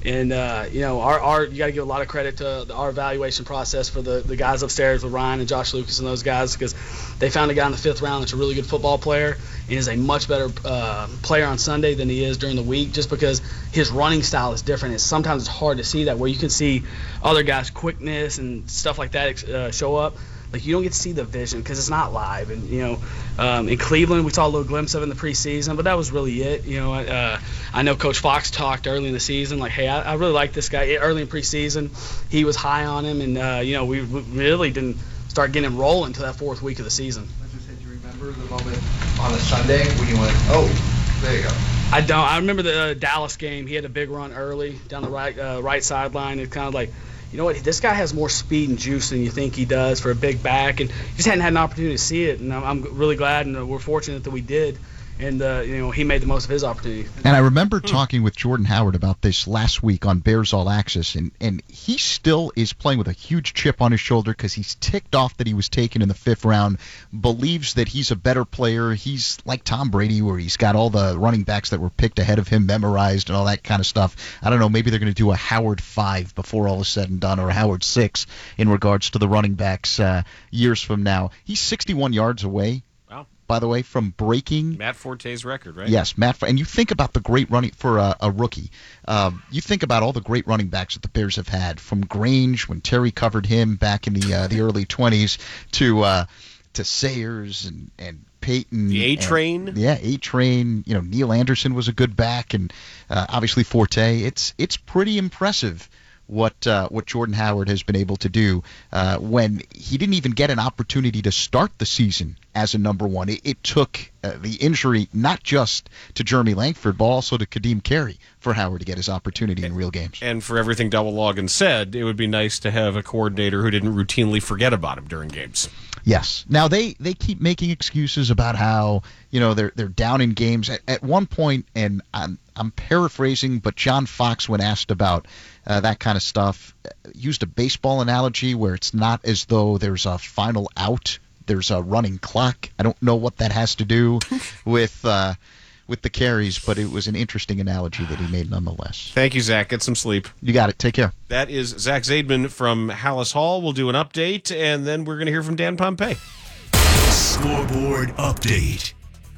And, uh, you know, our, our you got to give a lot of credit to the, our evaluation process for the, the guys upstairs with Ryan and Josh Lucas and those guys, because they found a guy in the fifth round that's a really good football player and is a much better uh, player on Sunday than he is during the week, just because his running style is different. It's, sometimes it's hard to see that, where you can see other guys' quickness and stuff like that uh, show up. Like, you don't get to see the vision because it's not live. And, you know, um, in Cleveland, we saw a little glimpse of it in the preseason, but that was really it. You know, uh, I know Coach Fox talked early in the season, like, hey, I, I really like this guy. Early in preseason, he was high on him, and, uh, you know, we, we really didn't start getting him rolling until that fourth week of the season. I just said, do you remember the moment on a Sunday when you went, oh, there you go? I don't. I remember the uh, Dallas game. He had a big run early down the right uh, right sideline. It's kind of like, you know what, this guy has more speed and juice than you think he does for a big back, and just hadn't had an opportunity to see it, and I'm, I'm really glad, and we're fortunate that we did, and uh, you know, he made the most of his opportunity. And I remember talking with Jordan Howard about this last week on Bears All Access, and, and he still is playing with a huge chip on his shoulder because he's ticked off that he was taken in the fifth round, believes that he's a better player. He's like Tom Brady, where he's got all the running backs that were picked ahead of him memorized and all that kind of stuff. I don't know, maybe they're going to do a Howard five before all is said and done, or a Howard six in regards to the running backs uh, years from now. He's sixty-one yards away. By the way, from breaking Matt Forte's record, right? Yes, Matt. And you think about the great running for a, a rookie. Um, you think about all the great running backs that the Bears have had, from Grange when Terry covered him back in the uh, the early twenties, to uh, to Sayers and and Peyton. The A Train. And, yeah, A Train. You know, Neil Anderson was a good back, and uh, obviously Forte. It's it's pretty impressive what uh, what Jordan Howard has been able to do uh, when he didn't even get an opportunity to start the season as a number one. It, it took uh, the injury not just to Jeremy Langford, but also to Kadeem Carey for Howard to get his opportunity in real games. And for everything Double Logan said, it would be nice to have a coordinator who didn't routinely forget about him during games. Yes. Now they, they keep making excuses about how, you know, they're they're down in games. At, at one point, and I'm I'm paraphrasing, but John Fox, when asked about uh, that kind of stuff, used a baseball analogy where it's not as though there's a final out, there's a running clock. I don't know what that has to do with uh, with the carries, but it was an interesting analogy that he made nonetheless. Thank you, Zach. Get some sleep. You got it. Take care. That is Zach Zaidman from Hallis Hall. We'll do an update, and then we're going to hear from Dan Pompei. Scoreboard update.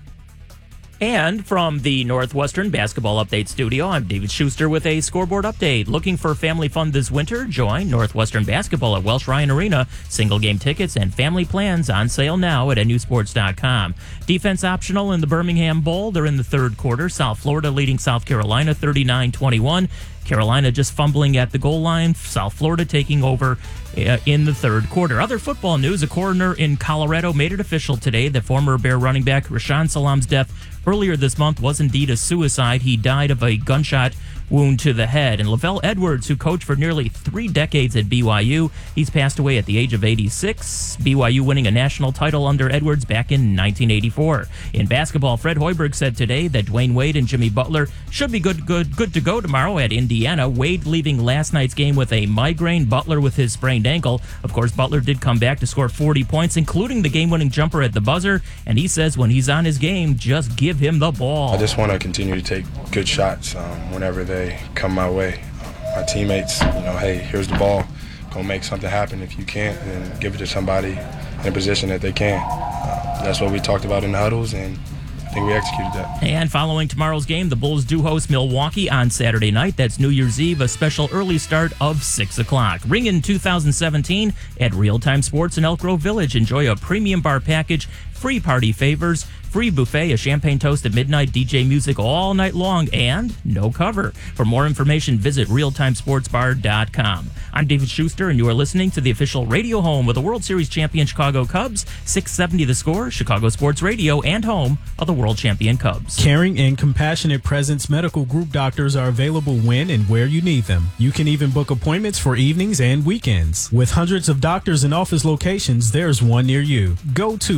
And from the Northwestern Basketball Update Studio, I'm David Schuster with a scoreboard update. Looking for family fun this winter? Join Northwestern Basketball at Welsh Ryan Arena. Single game tickets and family plans on sale now at N U sports dot com. Defense optional in the Birmingham Bowl. They're in the third quarter. South Florida leading South Carolina thirty-nine twenty-one. Carolina just fumbling at the goal line. South Florida taking over uh, in the third quarter. Other football news, a coroner in Colorado made it official today that former Bear running back Rashaan Salam's death earlier this month was indeed a suicide. He died of a gunshot wound to the head. And Lavelle Edwards, who coached for nearly three decades at B Y U, he's passed away at the age of eighty-six. B Y U winning a national title under Edwards back in nineteen eighty-four. In basketball, Fred Hoiberg said today that Dwayne Wade and Jimmy Butler should be good, good, good to go tomorrow at Indiana. Wade leaving last night's game with a migraine, Butler with his sprained ankle. Of course, Butler did come back to score forty points, including the game-winning jumper at the buzzer. And he says when he's on his game, just give him the ball. I just want to continue to take good shots um, whenever they come my way. My teammates, you know, hey, here's the ball. Go make something happen. If you can't, then give it to somebody in a position that they can. Uh, that's what we talked about in the huddles, and I think we executed that. And following tomorrow's game, the Bulls do host Milwaukee on Saturday night. That's New Year's Eve, a special early start of six o'clock. Ring in two thousand seventeen at Real Time Sports in Elk Grove Village. Enjoy a premium bar package, free party favors, free buffet, a champagne toast at midnight, D J music all night long, and no cover. For more information, visit real time sports bar dot com. I'm David Schuster, and you are listening to the official radio home of the World Series champion Chicago Cubs, six seventy The Score, Chicago Sports Radio, and home of the world champion Cubs. Caring and compassionate Presence Medical Group doctors are available when and where you need them. You can even book appointments for evenings and weekends. With hundreds of doctors and office locations, there's one near you. Go to presence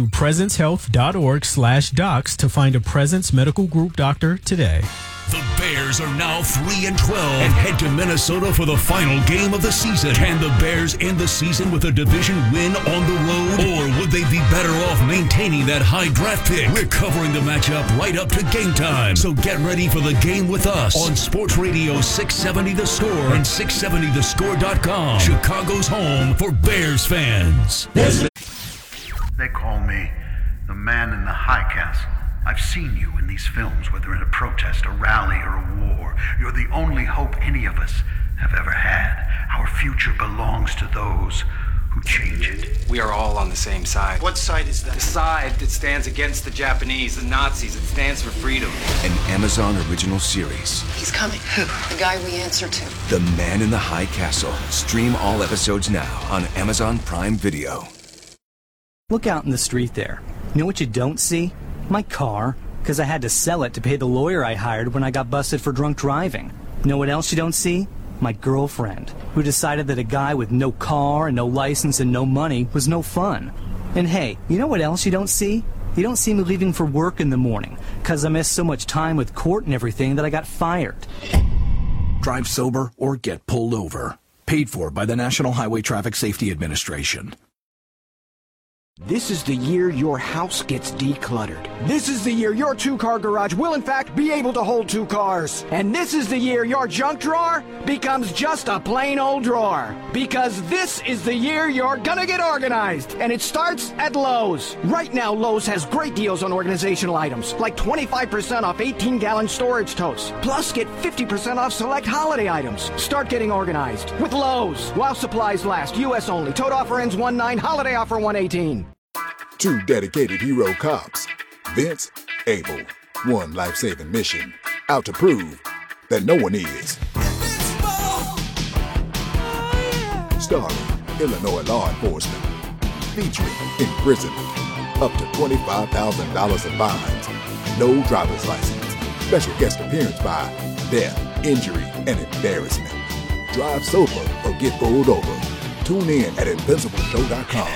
presencehealth.org slash docs to find a Presence Medical Group doctor today. The Bears are now three and twelve and head to Minnesota for the final game of the season. Can the Bears end the season with a division win on the road? Or would they be better off maintaining that high draft pick? We're covering the matchup right up to game time. So get ready for the game with us on Sports Radio six seventy The Score and six seventy the score dot com. Chicago's home for Bears fans. They call me the man in the high castle. I've seen you in these films, whether in a protest, a rally, or a war. You're the only hope any of us have ever had. Our future belongs to those who change it. We are all on the same side. What side is that? The side that stands against the Japanese, the Nazis. It stands for freedom. An Amazon original series. He's coming. Who? The guy we answer to. The Man in the High Castle. Stream all episodes now on Amazon Prime Video. Look out in the street there. You know what you don't see? My car, because I had to sell it to pay the lawyer I hired when I got busted for drunk driving. Know what else you don't see? My girlfriend, who decided that a guy with no car and no license and no money was no fun. And hey, you know what else you don't see? You don't see me leaving for work in the morning, because I missed so much time with court and everything that I got fired. Drive sober or get pulled over. Paid for by the National Highway Traffic Safety Administration. This is the year your house gets decluttered. This is the year your two-car garage will in fact be able to hold two cars. And this is the year your junk drawer becomes just a plain old drawer. Because this is the year you're gonna get organized. And it starts at Lowe's. Right now, Lowe's has great deals on organizational items, like twenty-five percent off eighteen gallon storage totes. Plus, get fifty percent off select holiday items. Start getting organized with Lowe's. While supplies last, U S only. Tote offer ends one nine, holiday offer one eighteen. Two dedicated hero cops, Vince, Abel, one life-saving mission, out to prove that no one is. Starring Illinois law enforcement, featuring imprisonment, up to twenty-five thousand dollars in fines, no driver's license, special guest appearance by death, injury, and embarrassment. Drive sober or get pulled over. Tune in at invincible show dot com.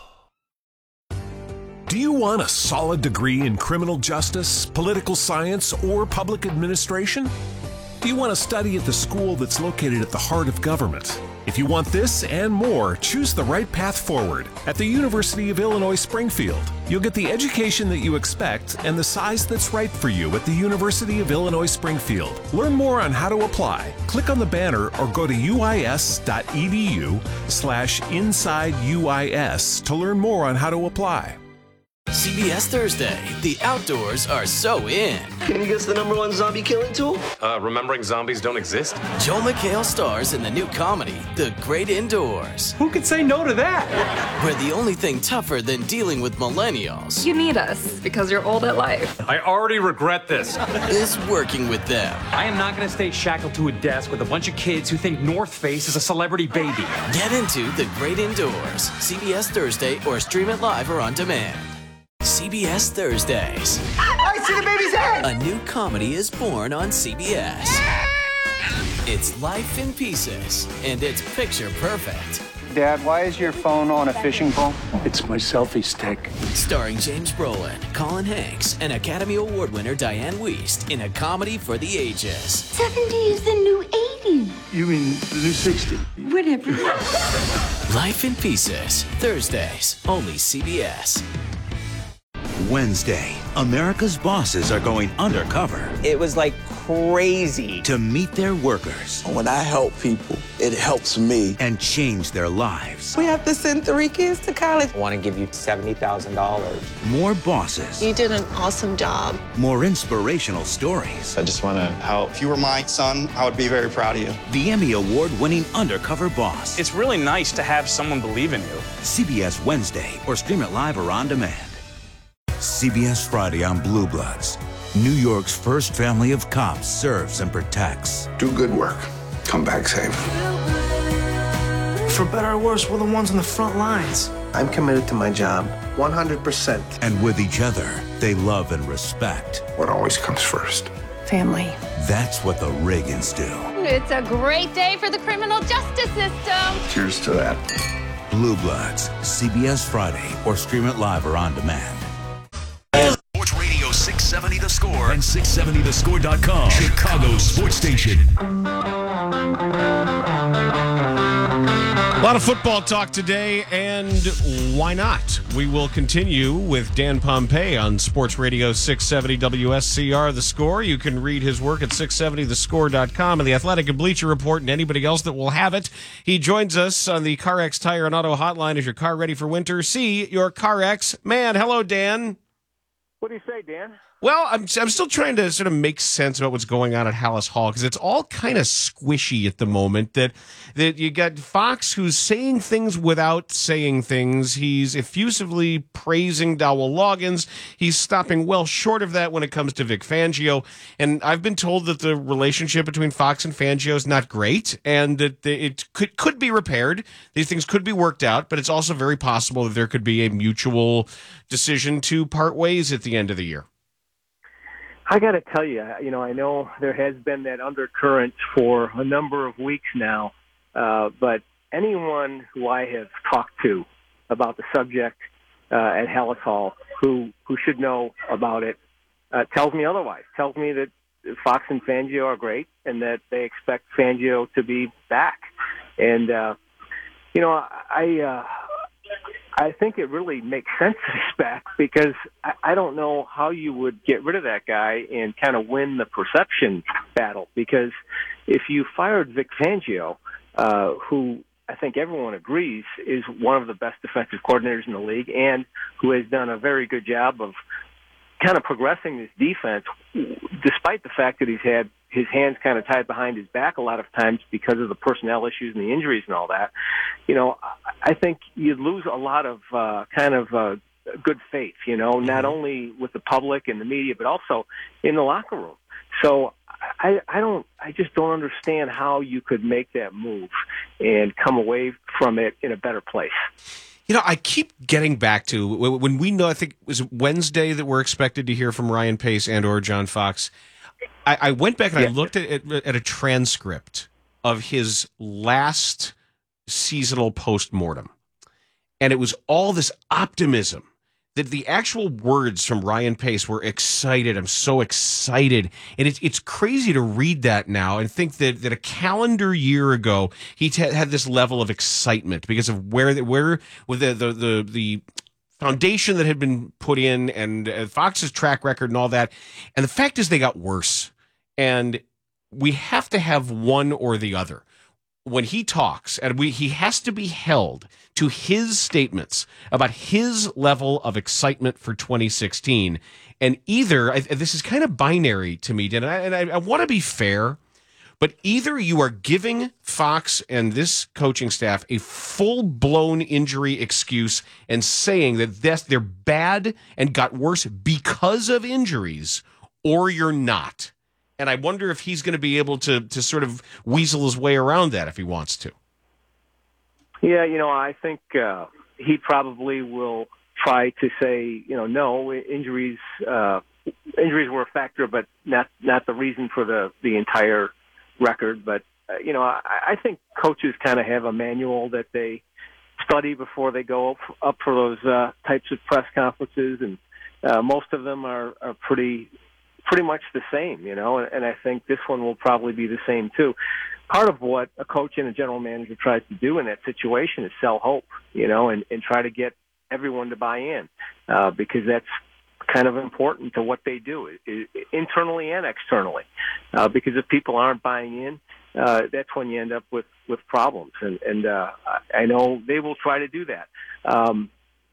Do you want a solid degree in criminal justice, political science, or public administration? Do you want to study at the school that's located at the heart of government? If you want this and more, choose the right path forward at the University of Illinois Springfield. You'll get the education that you expect and the size that's right for you at the University of Illinois Springfield. Learn more on how to apply. Click on the banner or go to uis.edu slash inside UIS to learn more on how to apply. C B S Thursday. The outdoors are so in. Can you guess the number one zombie killing tool? Uh, remembering zombies don't exist? Joel McHale stars in the new comedy, The Great Indoors. Who could say no to that? Where the only thing tougher than dealing with millennials. You need us because you're old at life. I already regret this. Is working with them. I am not going to stay shackled to a desk with a bunch of kids who think North Face is a celebrity baby. Get into The Great Indoors. C B S Thursday or stream it live or on demand. C B S Thursdays. I see the baby's head! A new comedy is born on C B S. It's Life in Pieces, and it's picture perfect. Dad, why is your phone on a fishing pole? It's my selfie stick. Starring James Brolin, Colin Hanks, and Academy Award winner Diane Wiest in a comedy for the ages. seventy is the new eighty. You mean the new sixty? Whatever. Life in Pieces, Thursdays, only C B S. Wednesday, America's bosses are going undercover. It was like crazy. To meet their workers. When I help people, it helps me. And change their lives. We have to send three kids to college. I want to give you seventy thousand dollars. More bosses. You did an awesome job. More inspirational stories. I just want to help. If you were my son, I would be very proud of you. The Emmy Award-winning Undercover Boss. It's really nice to have someone believe in you. C B S Wednesday, or stream it live or on demand. C B S Friday on Blue Bloods. New York's first family of cops serves and protects. Do good work. Come back safe. For better or worse, we're the ones on the front lines. I'm committed to my job, one hundred percent. And with each other, they love and respect. What always comes first? Family. That's what the Reagans do. It's a great day for the criminal justice system. Cheers to that. Blue Bloods, C B S Friday, or stream it live or on demand. Score and six seventy the score dot com, Chicago sports station. A lot of football talk today, and why not? We will continue with Dan Pompei on Sports Radio six seventy W S C R, The Score. You can read his work at six seventy the score dot com and the Athletic and Bleacher Report and anybody else that will have it. He joins us on the CarX Tire and Auto Hotline. Is your car ready for winter? See your CarX man. Hello, Dan. What do you say, Dan? Well, I'm I'm still trying to sort of make sense about what's going on at Hallis Hall because it's all kind of squishy at the moment. That that you got Fox who's saying things without saying things. He's effusively praising Dowell Loggins. He's stopping well short of that when it comes to Vic Fangio. And I've been told that the relationship between Fox and Fangio is not great, and that it could could be repaired. These things could be worked out, but it's also very possible that there could be a mutual decision to part ways at the end of the year. I got to tell you, you know, I know there has been that undercurrent for a number of weeks now, uh, but anyone who I have talked to about the subject uh, at Hallis Hall who, who should know about it uh, tells me otherwise, tells me that Fox and Fangio are great and that they expect Fangio to be back. And, uh, you know, I... Uh, I think it really makes sense that he's back because I, I don't know how you would get rid of that guy and kind of win the perception battle. Because if you fired Vic Fangio, uh, who I think everyone agrees is one of the best defensive coordinators in the league and who has done a very good job of kind of progressing this defense, despite the fact that he's had his hands kind of tied behind his back a lot of times because of the personnel issues and the injuries and all that, you know, I think you'd lose a lot of uh, kind of uh, good faith, you know, not only with the public and the media, but also in the locker room. So I, I don't, I just don't understand how you could make that move and come away from it in a better place. You know, I keep getting back to when we know, I think it was Wednesday that we're expected to hear from Ryan Pace and or John Fox. I, I went back and yeah. I looked at, at at a transcript of his last seasonal postmortem, and it was all this optimism that the actual words from Ryan Pace were excited. I'm so excited. And it's it's crazy to read that now and think that, that a calendar year ago, he t- had this level of excitement because of where, where with the, the, the, the foundation that had been put in and uh, Fox's track record and all that. And the fact is they got worse. And we have to have one or the other. When he talks, and we he has to be held to his statements about his level of excitement for twenty sixteen. And either, I, this is kind of binary to me, Dan, and I, and I, I want to be fair, but either you are giving Fox and this coaching staff a full-blown injury excuse and saying that this, they're bad and got worse because of injuries, or you're not. And I wonder if he's going to be able to to sort of weasel his way around that if he wants to. Yeah, you know, I think uh, he probably will try to say, you know, no, injuries uh, injuries were a factor, but not not the reason for the, the entire record. But, uh, you know, I, I think coaches kind of have a manual that they study before they go up, up for those uh, types of press conferences, and uh, most of them are, are pretty pretty much the same, you know, and, and I think this one will probably be the same too. Part of what a coach and a general manager tries to do in that situation is sell hope, you know, and, and try to get everyone to buy in, uh, because that's kind of important to what they do, it, it, internally and externally. Uh, because if people aren't buying in, uh, that's when you end up with, with problems. And, and uh, I know they will try to do that. Um,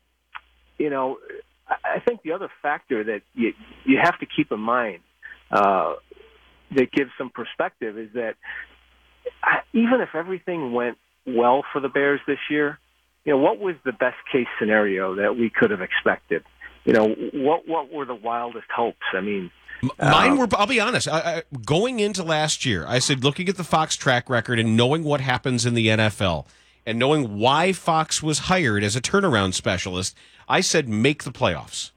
you know, I think the other factor that you, you have to keep in mind uh, that gives some perspective is that even if everything went well for the Bears this year, you know, what was the best case scenario that we could have expected? You know, what what were the wildest hopes? I mean, mine uh, were, I'll be honest, I, I, going into last year, I said, looking at the Fox track record and knowing what happens in the N F L and knowing why Fox was hired as a turnaround specialist, I said, make the playoffs.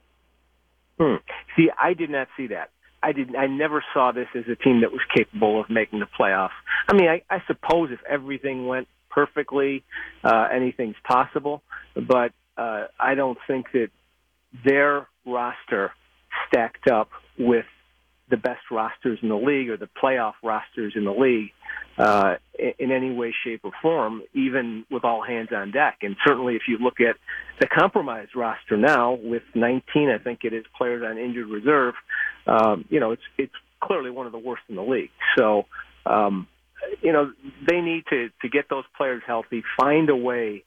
Hmm. See, I did not see that. I did. I never saw this as a team that was capable of making the playoffs. I mean, I, I suppose if everything went perfectly, uh, anything's possible. But uh, I don't think that their roster stacked up with the best rosters in the league or the playoff rosters in the league uh, in any way, shape, or form, even with all hands on deck. And certainly if you look at the compromised roster now with nineteen, I think it is, players on injured reserve, um, you know, it's it's clearly one of the worst in the league. So, um, you know, they need to, to get those players healthy, find a way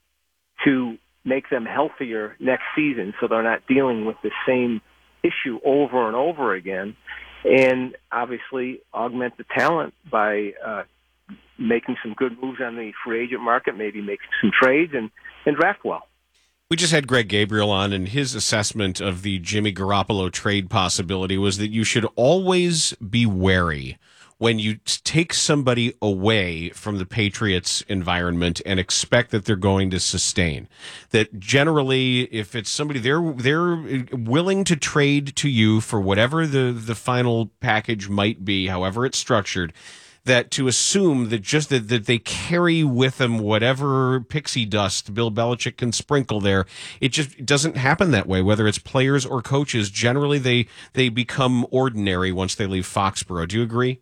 to make them healthier next season so they're not dealing with the same issue over and over again, and obviously augment the talent by uh, making some good moves on the free agent market, maybe make some trades and, and draft well. We just had Greg Gabriel on, and his assessment of the Jimmy Garoppolo trade possibility was that you should always be wary when you take somebody away from the Patriots environment and expect that they're going to sustain. That generally, if it's somebody they're they're willing to trade to you for whatever the, the final package might be, however it's structured, that to assume that just that, that they carry with them whatever pixie dust Bill Belichick can sprinkle there, it just doesn't happen that way. Whether it's players or coaches, generally they they become ordinary once they leave Foxborough. Do you agree?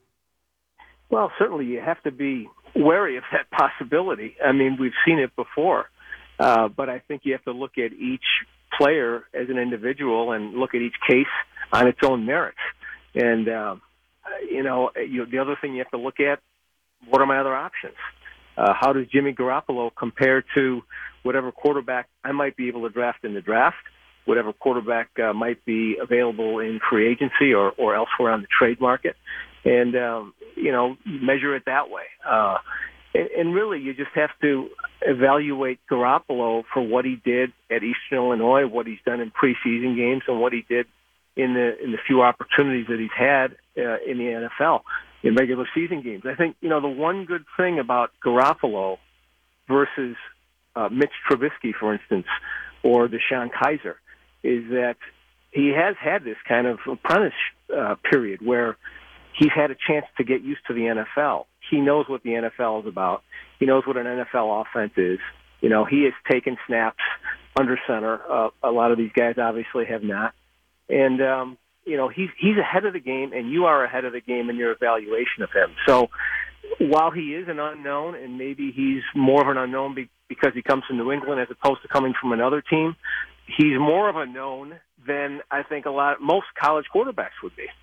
Well, certainly you have to be wary of that possibility. I mean, we've seen it before, uh, but I think you have to look at each player as an individual and look at each case on its own merits. And, uh, you know, you, the other thing you have to look at, what are my other options? Uh, how does Jimmy Garoppolo compare to whatever quarterback I might be able to draft in the draft, whatever quarterback uh, might be available in free agency or, or elsewhere on the trade market? And, um, you know, measure it that way. Uh, and, and really, you just have to evaluate Garoppolo for what he did at Eastern Illinois, what he's done in preseason games, and what he did in the in the few opportunities that he's had uh, in the N F L in regular season games. I think, you know, the one good thing about Garoppolo versus uh, Mitch Trubisky, for instance, or DeShone Kizer, is that he has had this kind of apprentice uh, period where he's had a chance to get used to the N F L. He knows what the N F L is about. He knows what an N F L offense is. You know, he has taken snaps under center. Uh, a lot of these guys obviously have not. And, um, you know, he's, he's ahead of the game, and you are ahead of the game in your evaluation of him. So while he is an unknown, and maybe he's more of an unknown be- because he comes from New England as opposed to coming from another team, he's more of a known than I think a lot, most college quarterbacks would be.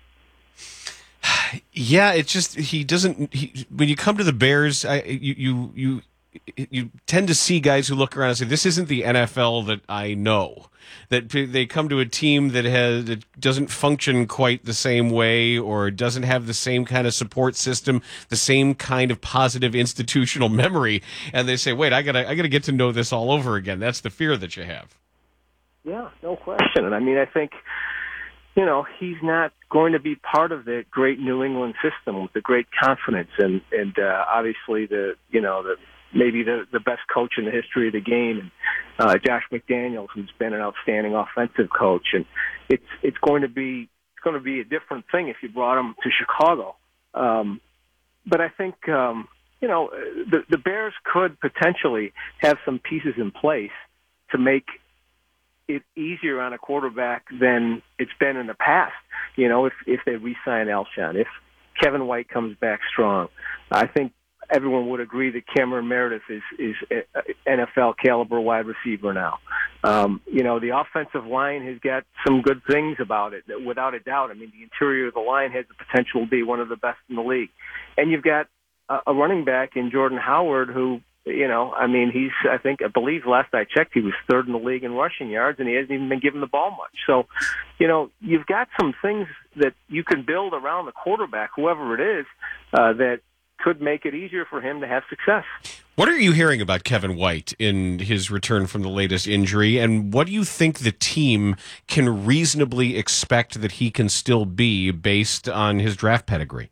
Yeah, it's just he doesn't. He, when you come to the Bears, I, you you you you tend to see guys who look around and say, "This isn't the N F L that I know." That they come to a team that has that doesn't function quite the same way, or doesn't have the same kind of support system, the same kind of positive institutional memory, and they say, "Wait, I gotta I gotta get to know this all over again." That's the fear that you have. Yeah, no question. And I mean, I think, you know, he's not going to be part of the great New England system with the great confidence and, and uh, obviously the, you know, the maybe the, the best coach in the history of the game, and uh, Josh McDaniels, who's been an outstanding offensive coach. And it's it's going to be it's going to be a different thing if you brought him to Chicago. Um, but I think, um, you know, the, the Bears could potentially have some pieces in place to make it easier on a quarterback than it's been in the past. You know, if, if they re-sign Alshon, if Kevin White comes back strong, I think everyone would agree that Cameron Meredith is, is an N F L caliber wide receiver now. Um, you know, the offensive line has got some good things about it, without a doubt. I mean, the interior of the line has the potential to be one of the best in the league. And you've got a, a running back in Jordan Howard who, you know, I mean, he's, I think, I believe last I checked, he was third in the league in rushing yards, and he hasn't even been given the ball much. So, you know, you've got some things that you can build around the quarterback, whoever it is, uh, that could make it easier for him to have success. What are you hearing about Kevin White in his return from the latest injury, and what do you think the team can reasonably expect that he can still be based on his draft pedigree?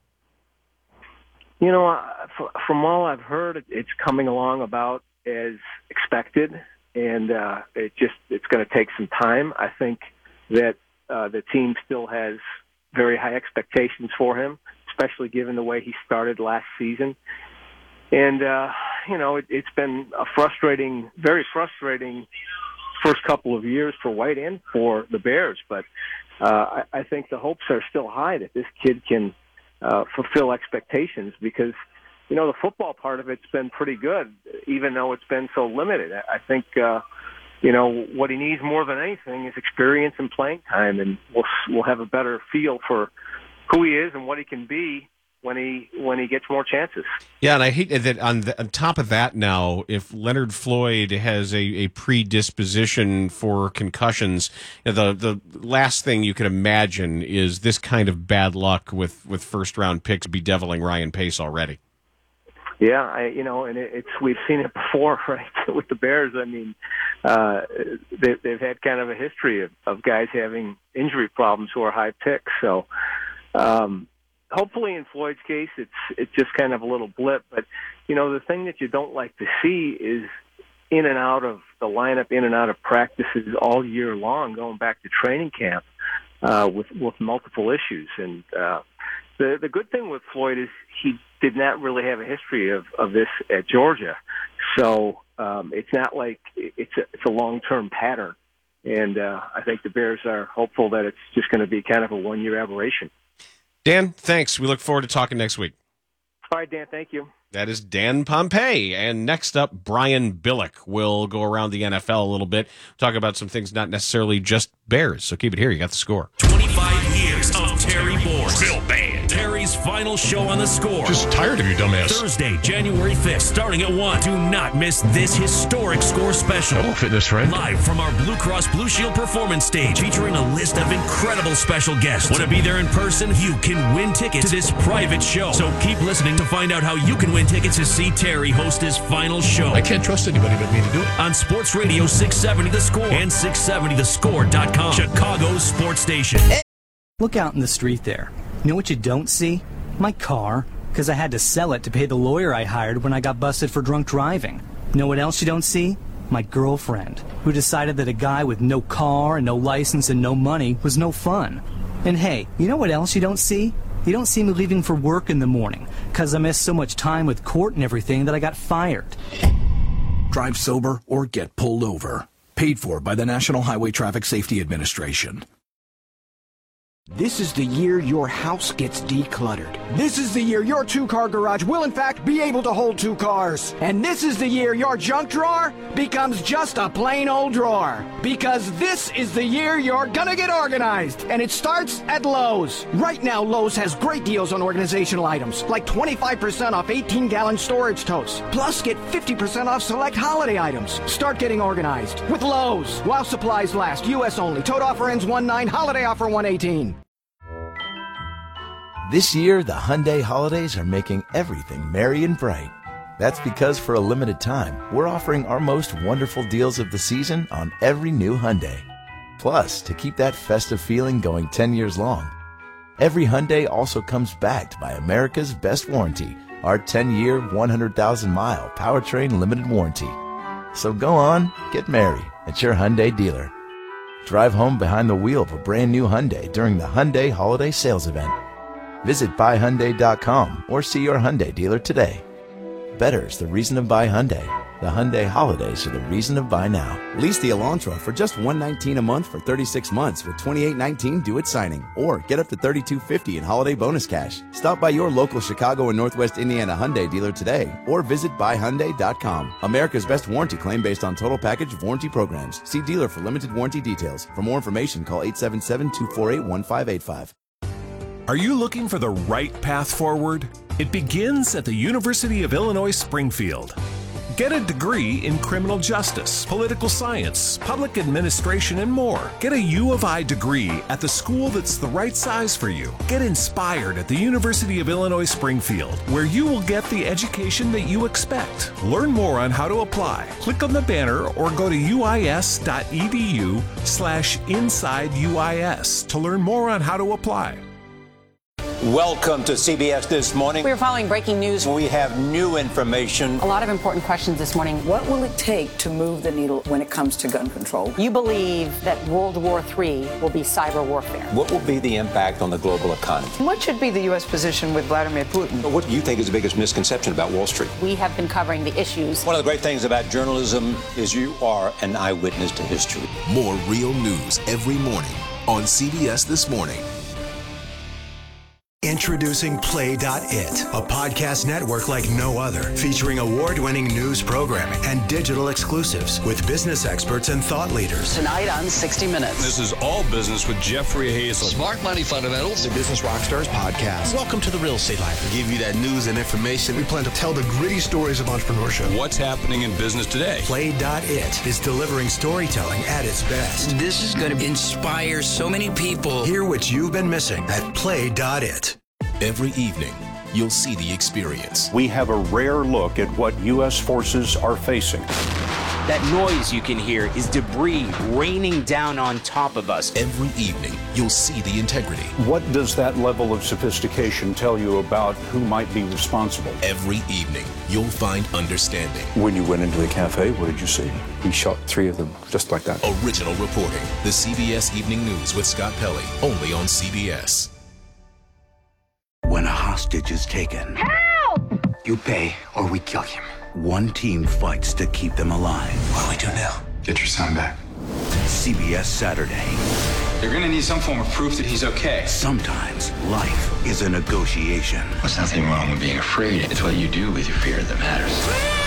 You know, from all I've heard, it's coming along about as expected, and uh, it just it's going to take some time. I think that uh, the team still has very high expectations for him, especially given the way he started last season. And, uh, you know, it, it's been a frustrating, very frustrating first couple of years for White and for the Bears. But uh, I, I think the hopes are still high that this kid can uh, fulfill expectations because, you know, the football part of it's been pretty good, even though it's been so limited. I, I think, uh, you know, what he needs more than anything is experience and playing time, and we'll we'll have a better feel for who he is and what he can be when he when he gets more chances. Yeah, and I hate that on, the, on top of that now, if Leonard Floyd has a, a predisposition for concussions, you know, the the last thing you can imagine is this kind of bad luck with, with first-round picks bedeviling Ryan Pace already. Yeah, I, you know, and it, it's we've seen it before, right, with the Bears. I mean, uh, they, they've had kind of a history of, of guys having injury problems who are high picks, so... Um, Hopefully, in Floyd's case, it's it's just kind of a little blip. But you know, the thing that you don't like to see is in and out of the lineup, in and out of practices all year long, going back to training camp uh, with with multiple issues. And uh, the the good thing with Floyd is he did not really have a history of, of this at Georgia, so um, it's not like it's a, it's a long term pattern. And uh, I think the Bears are hopeful that it's just going to be kind of a one year aberration. Dan, thanks. We look forward to talking next week. All right, Dan, thank you. That is Dan Pompei. And next up, Brian Billick will go around the N F L a little bit, talk about some things not necessarily just Bears. So keep it here. You got the Score. twenty-five years of Terry Boers. Bill Band. Terry's final show on the Score. Just tired of you, dumbass. Thursday, January fifth, starting at one. Do not miss this historic Score special. I won't fit this right. Live from our Blue Cross Blue Shield performance stage, featuring a list of incredible special guests. Want to be there in person? You can win tickets to this private show. So keep listening to find out how you can win tickets to see Terry host his final show. I can't trust anybody but me to do it. On Sports Radio six seventy The Score and six seventy the score dot com, Chicago's sports station. Look out in the street there. You know what you don't see? My car, because I had to sell it to pay the lawyer I hired when I got busted for drunk driving. You know what else you don't see? My girlfriend, who decided that a guy with no car and no license and no money was no fun. And hey, you know what else you don't see? You don't see me leaving for work in the morning, because I missed so much time with court and everything that I got fired. Drive sober or get pulled over. Paid for by the National Highway Traffic Safety Administration. This is the year your house gets decluttered. This is the year your two-car garage will, in fact, be able to hold two cars. And this is the year your junk drawer becomes just a plain old drawer. Because this is the year you're gonna get organized. And it starts at Lowe's. Right now, Lowe's has great deals on organizational items, like twenty-five percent off eighteen gallon storage totes. Plus, get fifty percent off select holiday items. Start getting organized with Lowe's. While supplies last, U S only. Tote offer ends one nine, holiday offer one eighteen. This year, the Hyundai holidays are making everything merry and bright. That's because for a limited time, we're offering our most wonderful deals of the season on every new Hyundai. Plus, to keep that festive feeling going ten years long, every Hyundai also comes backed by America's best warranty, our ten-year, one hundred thousand mile powertrain limited warranty. So go on, get merry at your Hyundai dealer. Drive home behind the wheel of a brand new Hyundai during the Hyundai Holiday Sales Event. Visit buy hyundai dot com or see your Hyundai dealer today. Better's the reason to buy Hyundai. The Hyundai holidays are the reason to buy now. Lease the Elantra for just one hundred nineteen dollars a month for thirty-six months with twenty-eight nineteen due at signing. Or get up to thirty-two fifty in holiday bonus cash. Stop by your local Chicago and Northwest Indiana Hyundai dealer today or visit buy hyundai dot com. America's best warranty claim based on total package of warranty programs. See dealer for limited warranty details. For more information, call eight seven seven, two four eight, one five eight five. Are you looking for the right path forward? It begins at the University of Illinois Springfield. Get a degree in criminal justice, political science, public administration, and more. Get a U of I degree at the school that's the right size for you. Get inspired at the University of Illinois Springfield, where you will get the education that you expect. Learn more on how to apply. Click on the banner or go to uis dot e d u slash inside U I S to learn more on how to apply. Welcome to C B S This Morning. We're following breaking news. We have new information. A lot of important questions this morning. What will it take to move the needle when it comes to gun control? You believe that World War Three will be cyber warfare. What will be the impact on the global economy? What should be the U S position with Vladimir Putin? What do you think is the biggest misconception about Wall Street? We have been covering the issues. One of the great things about journalism is you are an eyewitness to history. More real news every morning on C B S This Morning. Introducing Play dot it, a podcast network like no other, featuring award-winning news programming and digital exclusives with business experts and thought leaders. Tonight on sixty minutes. This is All Business with Jeffrey Hazel. Smart Money Fundamentals. The Business Rockstars podcast. Welcome to the Real Estate Life. We give you that news and information. We plan to tell the gritty stories of entrepreneurship. What's happening in business today? Play dot it is delivering storytelling at its best. This is going to inspire so many people. Hear what you've been missing at Play dot it. Every evening, you'll see the experience. We have a rare look at what U S forces are facing. That noise you can hear is debris raining down on top of us. Every evening, you'll see the integrity. What does that level of sophistication tell you about who might be responsible? Every evening, you'll find understanding. When you went into the cafe, what did you see? He shot three of them, just like that. Original reporting. The C B S Evening News with Scott Pelley, only on C B S. When a hostage is taken, help! You pay or we kill him. One team fights to keep them alive. What do we do now? Get your son back. C B S Saturday. They're gonna need some form of proof that he's okay. Sometimes life is a negotiation. There's nothing wrong with being afraid. It's what you do with your fear that matters.